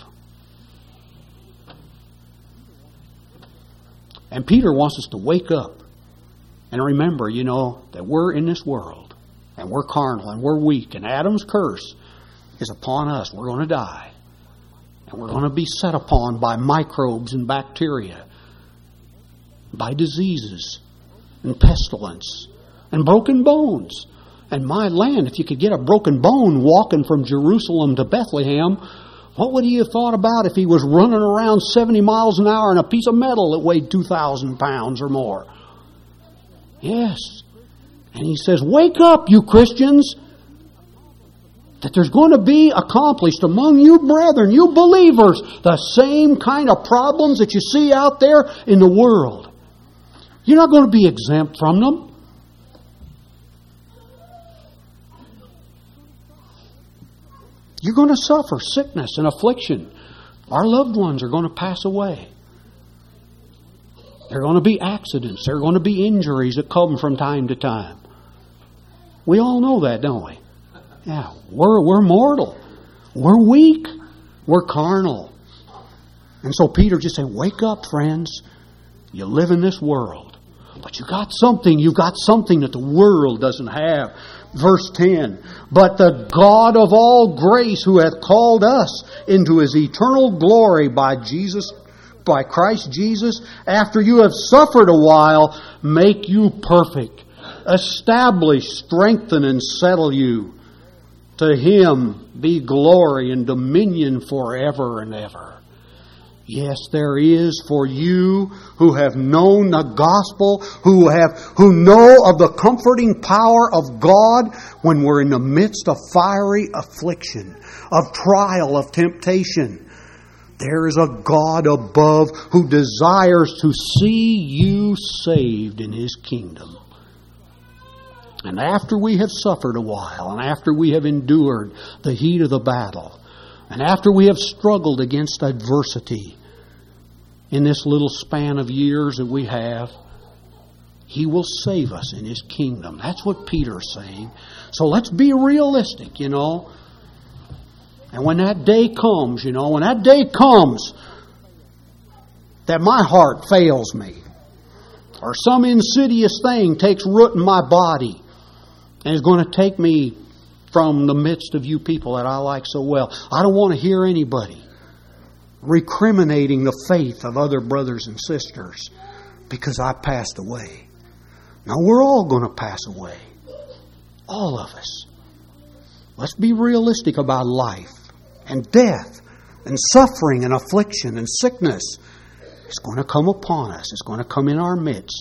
And Peter wants us to wake up and remember, you know, that we're in this world and we're carnal and we're weak, and Adam's curse is upon us. We're going to die. And we're going to be set upon by microbes and bacteria, by diseases and pestilence and broken bones. And my land, if you could get a broken bone walking from Jerusalem to Bethlehem, what would he have thought about if he was running around seventy miles an hour in a piece of metal that weighed two thousand pounds or more? Yes. And he says, wake up, you Christians, that there's going to be accomplished among you brethren, you believers, the same kind of problems that you see out there in the world. You're not going to be exempt from them. You're going to suffer sickness and affliction. Our loved ones are going to pass away. There are going to be accidents. There are going to be injuries that come from time to time. We all know that, don't we? Yeah, we're, we're mortal. We're weak. We're carnal. And so Peter just said, wake up, friends. You live in this world. But you got something. You've got something that the world doesn't have. Verse ten, but the God of all grace, who hath called us into His eternal glory by Jesus, by Christ Jesus, after you have suffered a while, make you perfect, establish, strengthen, and settle you. To Him be glory and dominion forever and ever. Yes, there is for you who have known the gospel, who have who know of the comforting power of God when we're in the midst of fiery affliction, of trial, of temptation. There is a God above who desires to see you saved in His kingdom. And after we have suffered a while, and after we have endured the heat of the battle, and after we have struggled against adversity in this little span of years that we have, He will save us in His kingdom. That's what Peter's saying. So let's be realistic, you know. And when that day comes, you know, when that day comes that my heart fails me, or some insidious thing takes root in my body and is going to take me from the midst of you people that I like so well, I don't want to hear anybody recriminating the faith of other brothers and sisters because I passed away. Now, we're all going to pass away. All of us. Let's be realistic about life and death and suffering and affliction and sickness. It's going to come upon us. It's going to come in our midst.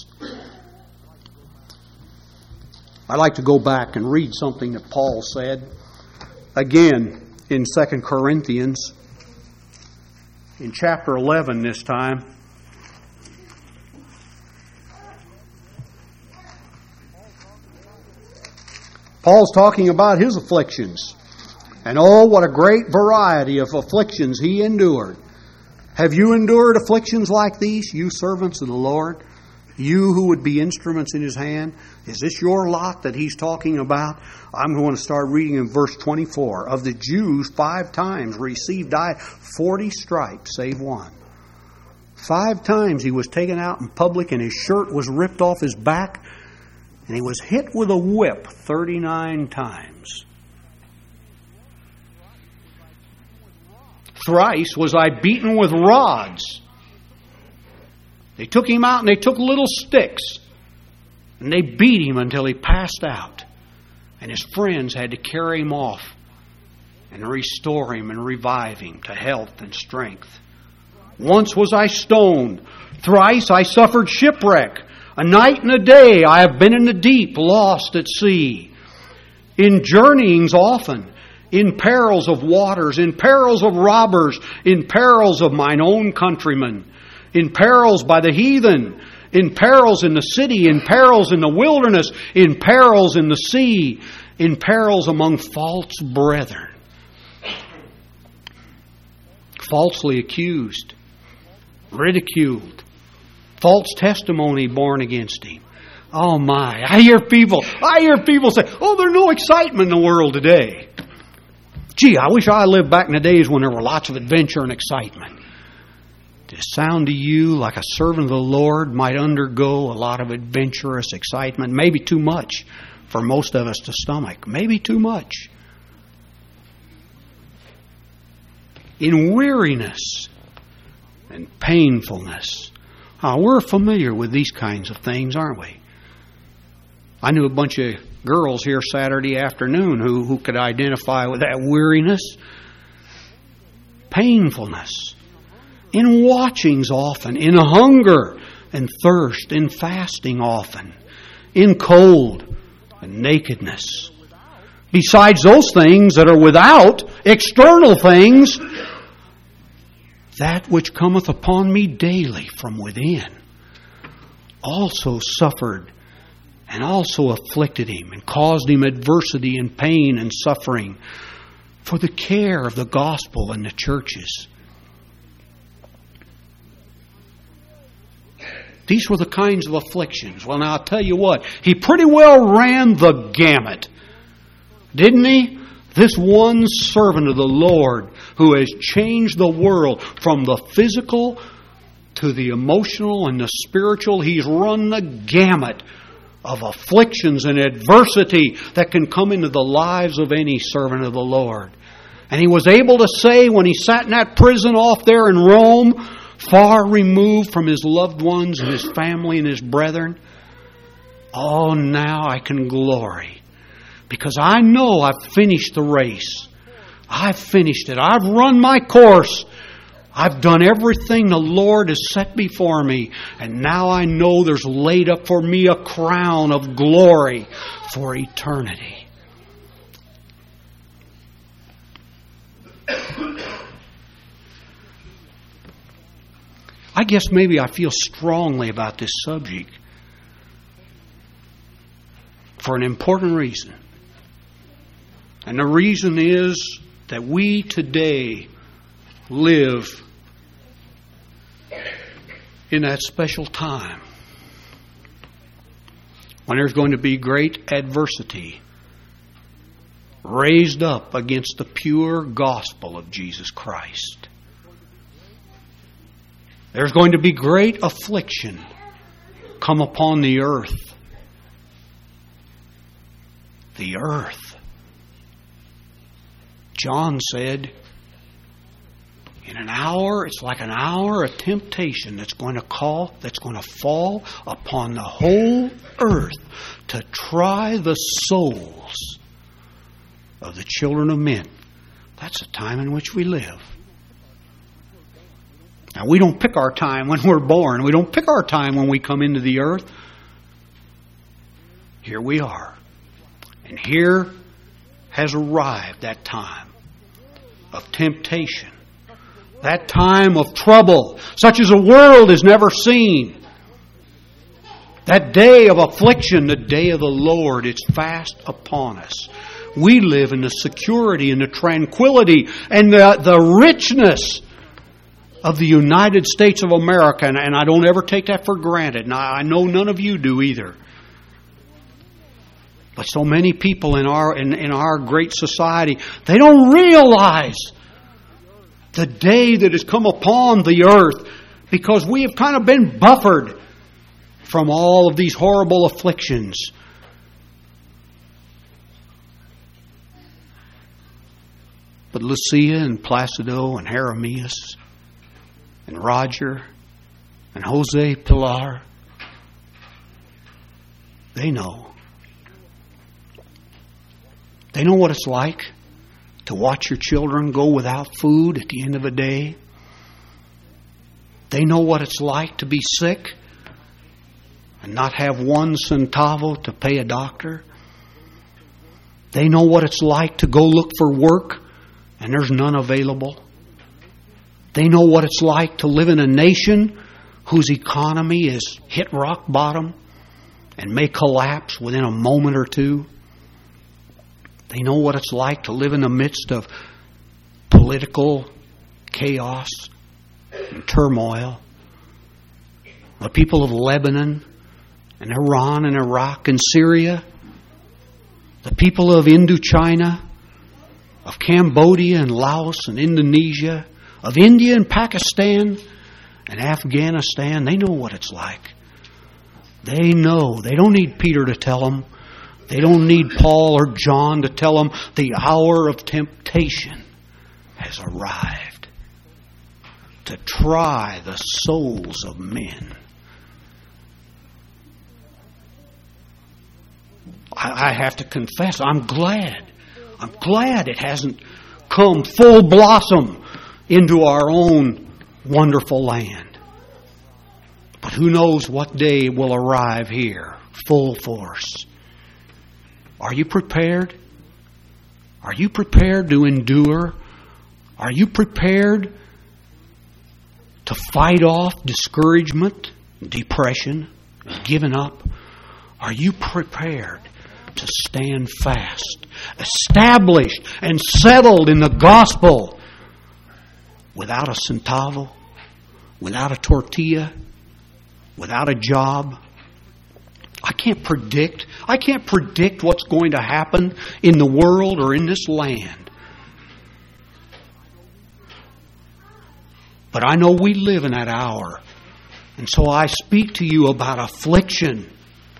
I'd like to go back and read something that Paul said again in Second Corinthians. In chapter eleven this time. Paul's talking about his afflictions. And oh, what a great variety of afflictions he endured. Have you endured afflictions like these, you servants of the Lord? You who would be instruments in His hand? Is this your lot that he's talking about? I'm going to start reading in verse twenty-four. Of the Jews, five times received I forty stripes, save one. Five times he was taken out in public and his shirt was ripped off his back. And he was hit with a whip thirty-nine times. Thrice was I beaten with rods. They took him out and they took little sticks. And they beat him until he passed out. And his friends had to carry him off and restore him and revive him to health and strength. Once was I stoned. Thrice I suffered shipwreck. A night and a day I have been in the deep, lost at sea. In journeyings often, in perils of waters, in perils of robbers, in perils of mine own countrymen, in perils by the heathen, in perils in the city, in perils in the wilderness, in perils in the sea, in perils among false brethren. Falsely accused, ridiculed, false testimony borne against him. Oh my, I hear people, I hear people say, oh, there's no excitement in the world today. Gee, I wish I lived back in the days when there were lots of adventure and excitement. Does it sound to you like a servant of the Lord might undergo a lot of adventurous excitement? Maybe too much for most of us to stomach. Maybe too much. In weariness and painfulness. Oh, we're familiar with these kinds of things, aren't we? I knew a bunch of girls here Saturday afternoon who, who could identify with that weariness, painfulness, in watchings often, in hunger and thirst, in fasting often, in cold and nakedness. Besides those things that are without, external things, that which cometh upon me daily from within, also suffered and also afflicted him and caused him adversity and pain and suffering for the care of the gospel and the churches. These were the kinds of afflictions. Well, now I'll tell you what, he pretty well ran the gamut, didn't he? This one servant of the Lord who has changed the world from the physical to the emotional and the spiritual. He's run the gamut of afflictions and adversity that can come into the lives of any servant of the Lord. And he was able to say when he sat in that prison off there in Rome, far removed from his loved ones and his family and his brethren, oh, now I can glory. Because I know I've finished the race. I've finished it. I've run my course. I've done everything the Lord has set before me. And now I know there's laid up for me a crown of glory for eternity. I guess maybe I feel strongly about this subject for an important reason. And the reason is that we today live in that special time when there's going to be great adversity raised up against the pure gospel of Jesus Christ. There's going to be great affliction come upon the earth. The earth. John said, in an hour, it's like an hour of temptation that's going to call, that's going to fall upon the whole earth to try the souls of the children of men. That's the time in which we live. Now, we don't pick our time when we're born. We don't pick our time when we come into the earth. Here we are. And here has arrived that time of temptation. That time of trouble, such as the world has never seen. That day of affliction, the day of the Lord, it's fast upon us. We live in the security and the tranquility and the, the richness of the United States of America. And, and I don't ever take that for granted. And I, I know none of you do either. But so many people in our in, in our great society, they don't realize the day that has come upon the earth, because we have kind of been buffered from all of these horrible afflictions. But Lucia and Placido and Jeremias and Roger and Jose Pilar, they know. They know what it's like to watch your children go without food at the end of a day. They know what it's like to be sick and not have one centavo to pay a doctor. They know what it's like to go look for work and there's none available. They know what it's like to live in a nation whose economy is hit rock bottom and may collapse within a moment or two. They know what it's like to live in the midst of political chaos and turmoil. The people of Lebanon and Iran and Iraq and Syria, the people of Indochina, of Cambodia and Laos and Indonesia, of India and Pakistan and Afghanistan, they know what it's like. They know. They don't need Peter to tell them. They don't need Paul or John to tell them the hour of temptation has arrived to try the souls of men. I, I have to confess, I'm glad. I'm glad it hasn't come full blossom into our own wonderful land. But who knows what day will arrive here, full force. Are you prepared? Are you prepared to endure? Are you prepared to fight off discouragement, depression, giving up? Are you prepared to stand fast, established and settled in the gospel without a centavo, without a tortilla, without a job? I can't predict. I can't predict what's going to happen in the world or in this land. But I know we live in that hour. And so I speak to you about affliction.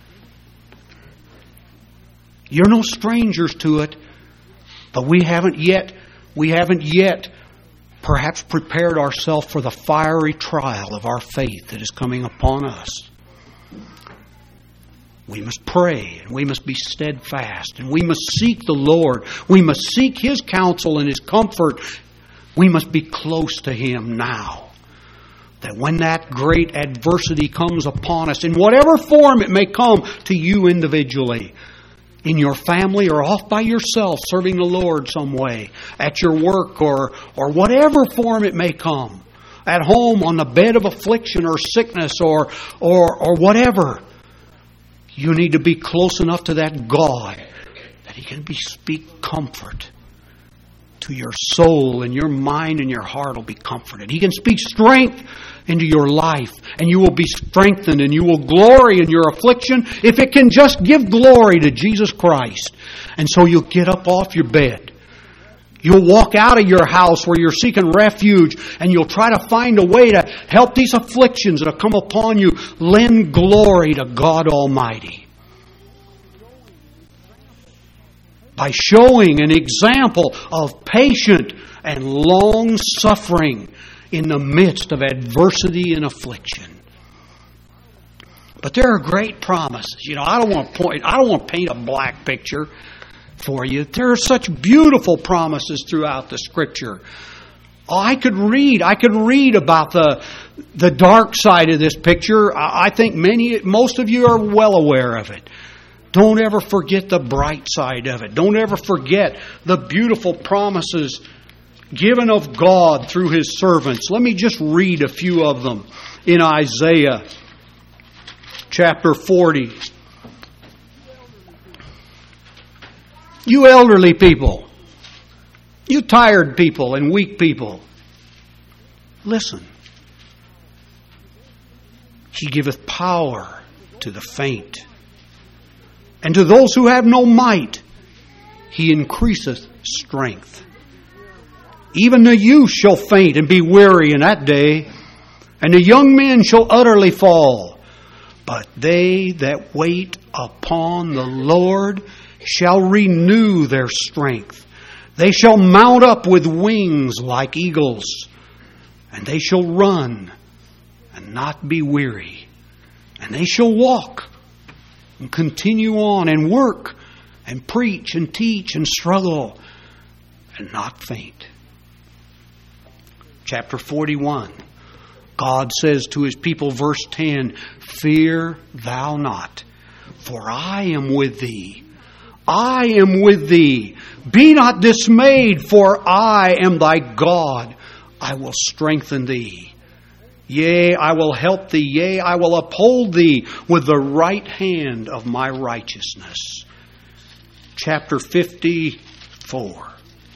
You're no strangers to it, but we haven't yet, we haven't yet perhaps prepared ourselves for the fiery trial of our faith that is coming upon us. We must pray, and we must be steadfast, and we must seek the Lord. We must seek His counsel and His comfort. We must be close to Him now, that when that great adversity comes upon us, in whatever form it may come to you individually, in your family or off by yourself, serving the Lord some way, at your work or, or whatever form it may come, at home on the bed of affliction or sickness or, or, or whatever, you need to be close enough to that God that He can be, speak comfort to your soul, and your mind and your heart will be comforted. He can speak strength into your life, and you will be strengthened, and you will glory in your affliction if it can just give glory to Jesus Christ. And so you'll get up off your bed. You'll walk out of your house where you're seeking refuge, and you'll try to find a way to help these afflictions that have come upon you. Lend glory to God Almighty by showing an example of patient and long suffering in the midst of adversity and affliction. But there are great promises. You know, I don't want to point, I don't want to paint a black picture for you. There are such beautiful promises throughout the Scripture. Oh, I could read, I could read about the the dark side of this picture. I think many, most of you are well aware of it. Don't ever forget the bright side of it. Don't ever forget the beautiful promises given of God through His servants. Let me just read a few of them in Isaiah chapter forty. You elderly people, you tired people and weak people, listen. He giveth power to the faint, and to those who have no might, He increaseth strength. Even the youth shall faint and be weary in that day, and the young men shall utterly fall. But they that wait upon the Lord shall renew their strength. They shall mount up with wings like eagles, and they shall run and not be weary. And they shall walk and continue on and work and preach and teach and struggle and not faint. Chapter forty-one, God says to His people, verse ten, Fear thou not, for I am with thee. I am with thee. Be not dismayed, for I am thy God. I will strengthen thee. Yea, I will help thee. Yea, I will uphold thee with the right hand of my righteousness. Chapter fifty-four.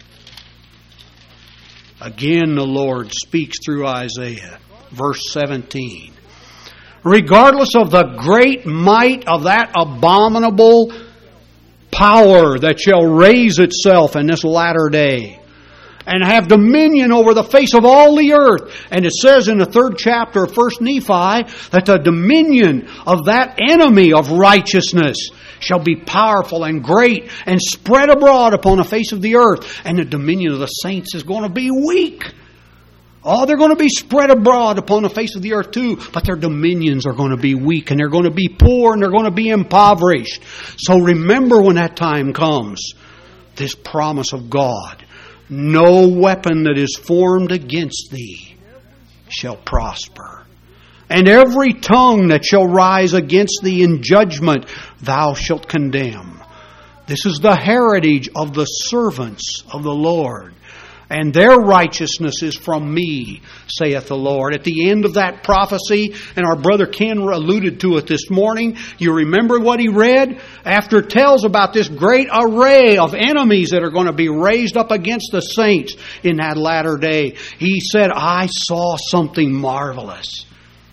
Again the Lord speaks through Isaiah, verse seventeen. Regardless of the great might of that abominable power that shall raise itself in this latter day and have dominion over the face of all the earth. And it says in the third chapter of First Nephi that the dominion of that enemy of righteousness shall be powerful and great and spread abroad upon the face of the earth. And the dominion of the saints is going to be weak. Oh, they're going to be spread abroad upon the face of the earth too, but their dominions are going to be weak, and they're going to be poor, and they're going to be impoverished. So remember when that time comes, this promise of God, no weapon that is formed against thee shall prosper. And every tongue that shall rise against thee in judgment, thou shalt condemn. This is the heritage of the servants of the Lord. And their righteousness is from me, saith the Lord. At the end of that prophecy, and our brother Ken alluded to it this morning, you remember what he read? After it tells about this great array of enemies that are going to be raised up against the saints in that latter day, he said, I saw something marvelous.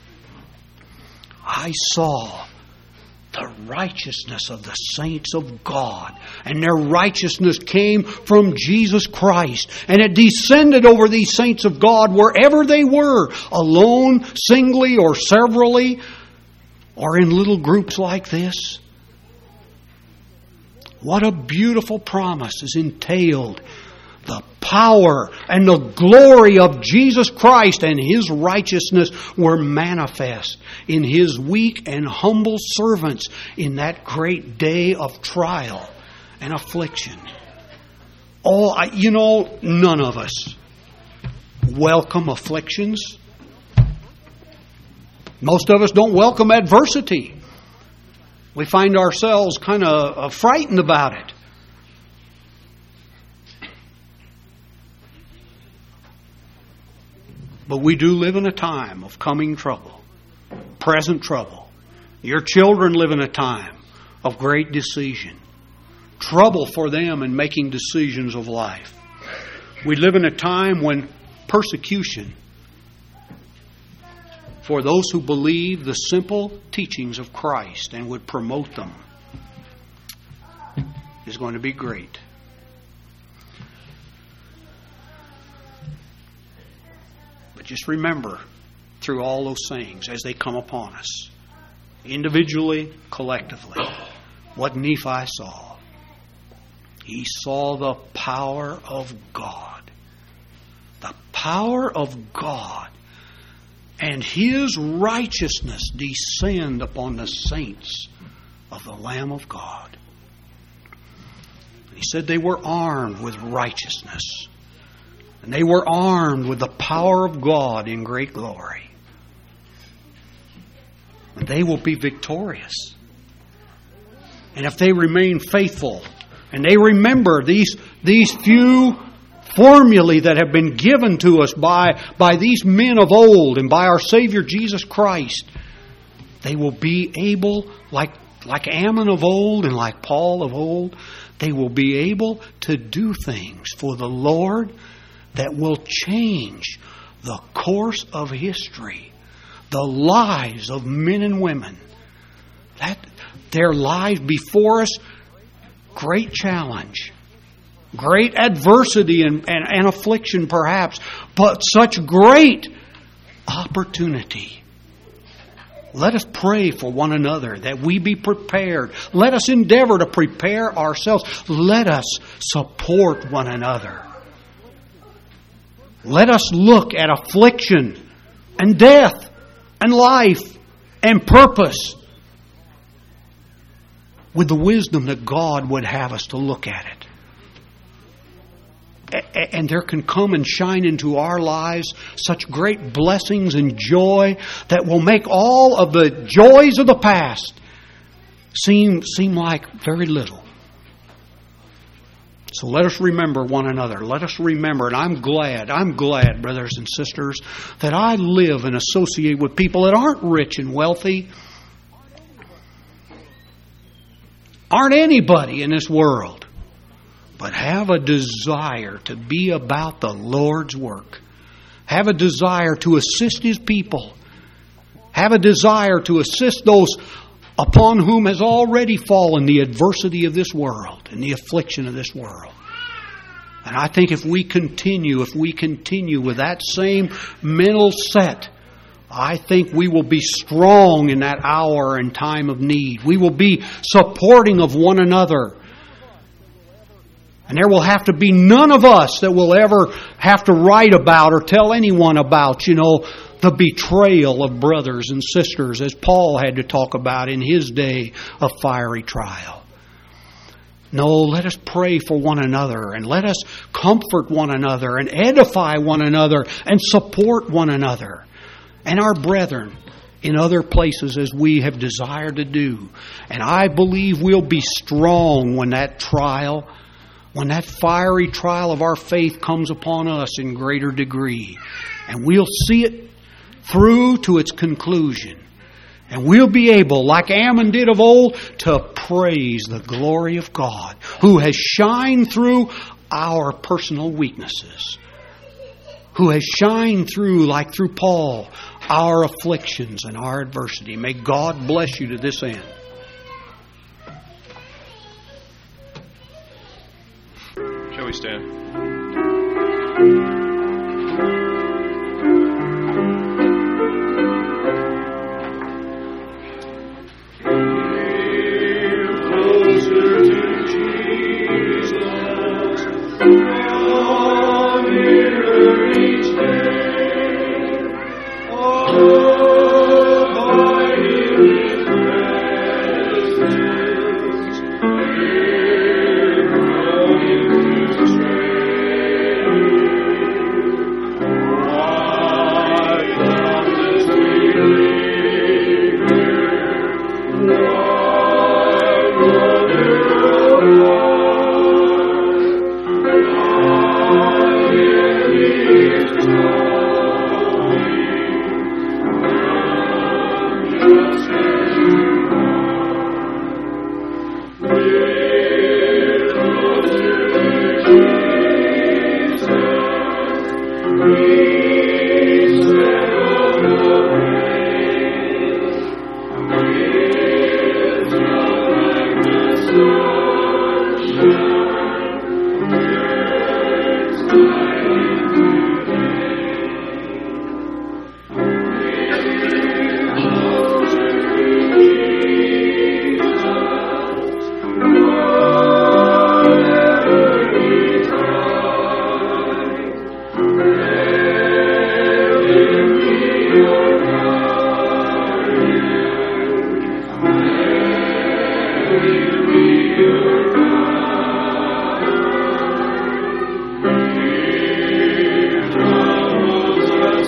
I saw the righteousness of the saints of God. And their righteousness came from Jesus Christ. And it descended over these saints of God wherever they were, alone, singly, or severally, or in little groups like this. What a beautiful promise is entailed. the power and the glory of Jesus Christ and His righteousness were manifest in His weak and humble servants in that great day of trial and affliction. Oh, I, you know, none of us welcome afflictions. Most of us don't welcome adversity. We find ourselves kind of frightened about it. But we do live in a time of coming trouble, present trouble. Your children live in a time of great decision, trouble for them in making decisions of life. We live in a time when persecution for those who believe the simple teachings of Christ and would promote them is going to be great. But just remember, through all those things, as they come upon us, individually, collectively, what Nephi saw. He saw the power of God. The power of God and His righteousness descend upon the saints of the Lamb of God. He said they were armed with righteousness. And they were armed with the power of God in great glory. And they will be victorious. And if they remain faithful, and they remember these, these few formulae that have been given to us by, by these men of old and by our Savior Jesus Christ, they will be able, like, like Ammon of old and like Paul of old, they will be able to do things for the Lord that will change the course of history, the lives of men and women. That their lives before us, great challenge, great adversity and, and, and affliction perhaps, but such great opportunity. Let us pray for one another that we be prepared. Let us endeavor to prepare ourselves. Let us support one another. Let us look at affliction and death and life and purpose with the wisdom that God would have us to look at it. And there can come and shine into our lives such great blessings and joy that will make all of the joys of the past seem, seem like very little. So let us remember one another. Let us remember, and I'm glad, I'm glad, brothers and sisters, that I live and associate with people that aren't rich and wealthy, aren't anybody in this world, but have a desire to be about the Lord's work. Have a desire to assist His people. Have a desire to assist those upon whom has already fallen the adversity of this world and the affliction of this world. And I think if we continue, if we continue with that same mental set, I think we will be strong in that hour and time of need. We will be supporting of one another. And there will have to be none of us that will ever have to write about or tell anyone about, you know, the betrayal of brothers and sisters, as Paul had to talk about in his day of fiery trial. No, let us pray for one another and let us comfort one another and edify one another and support one another and our brethren in other places as we have desired to do. And I believe we'll be strong when that trial, when that fiery trial of our faith comes upon us in greater degree. And we'll see it through to its conclusion. And we'll be able, like Ammon did of old, to praise the glory of God, who has shined through our personal weaknesses, who has shined through, like through Paul, our afflictions and our adversity. May God bless you to this end. Shall we stand? Oh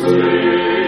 sweet.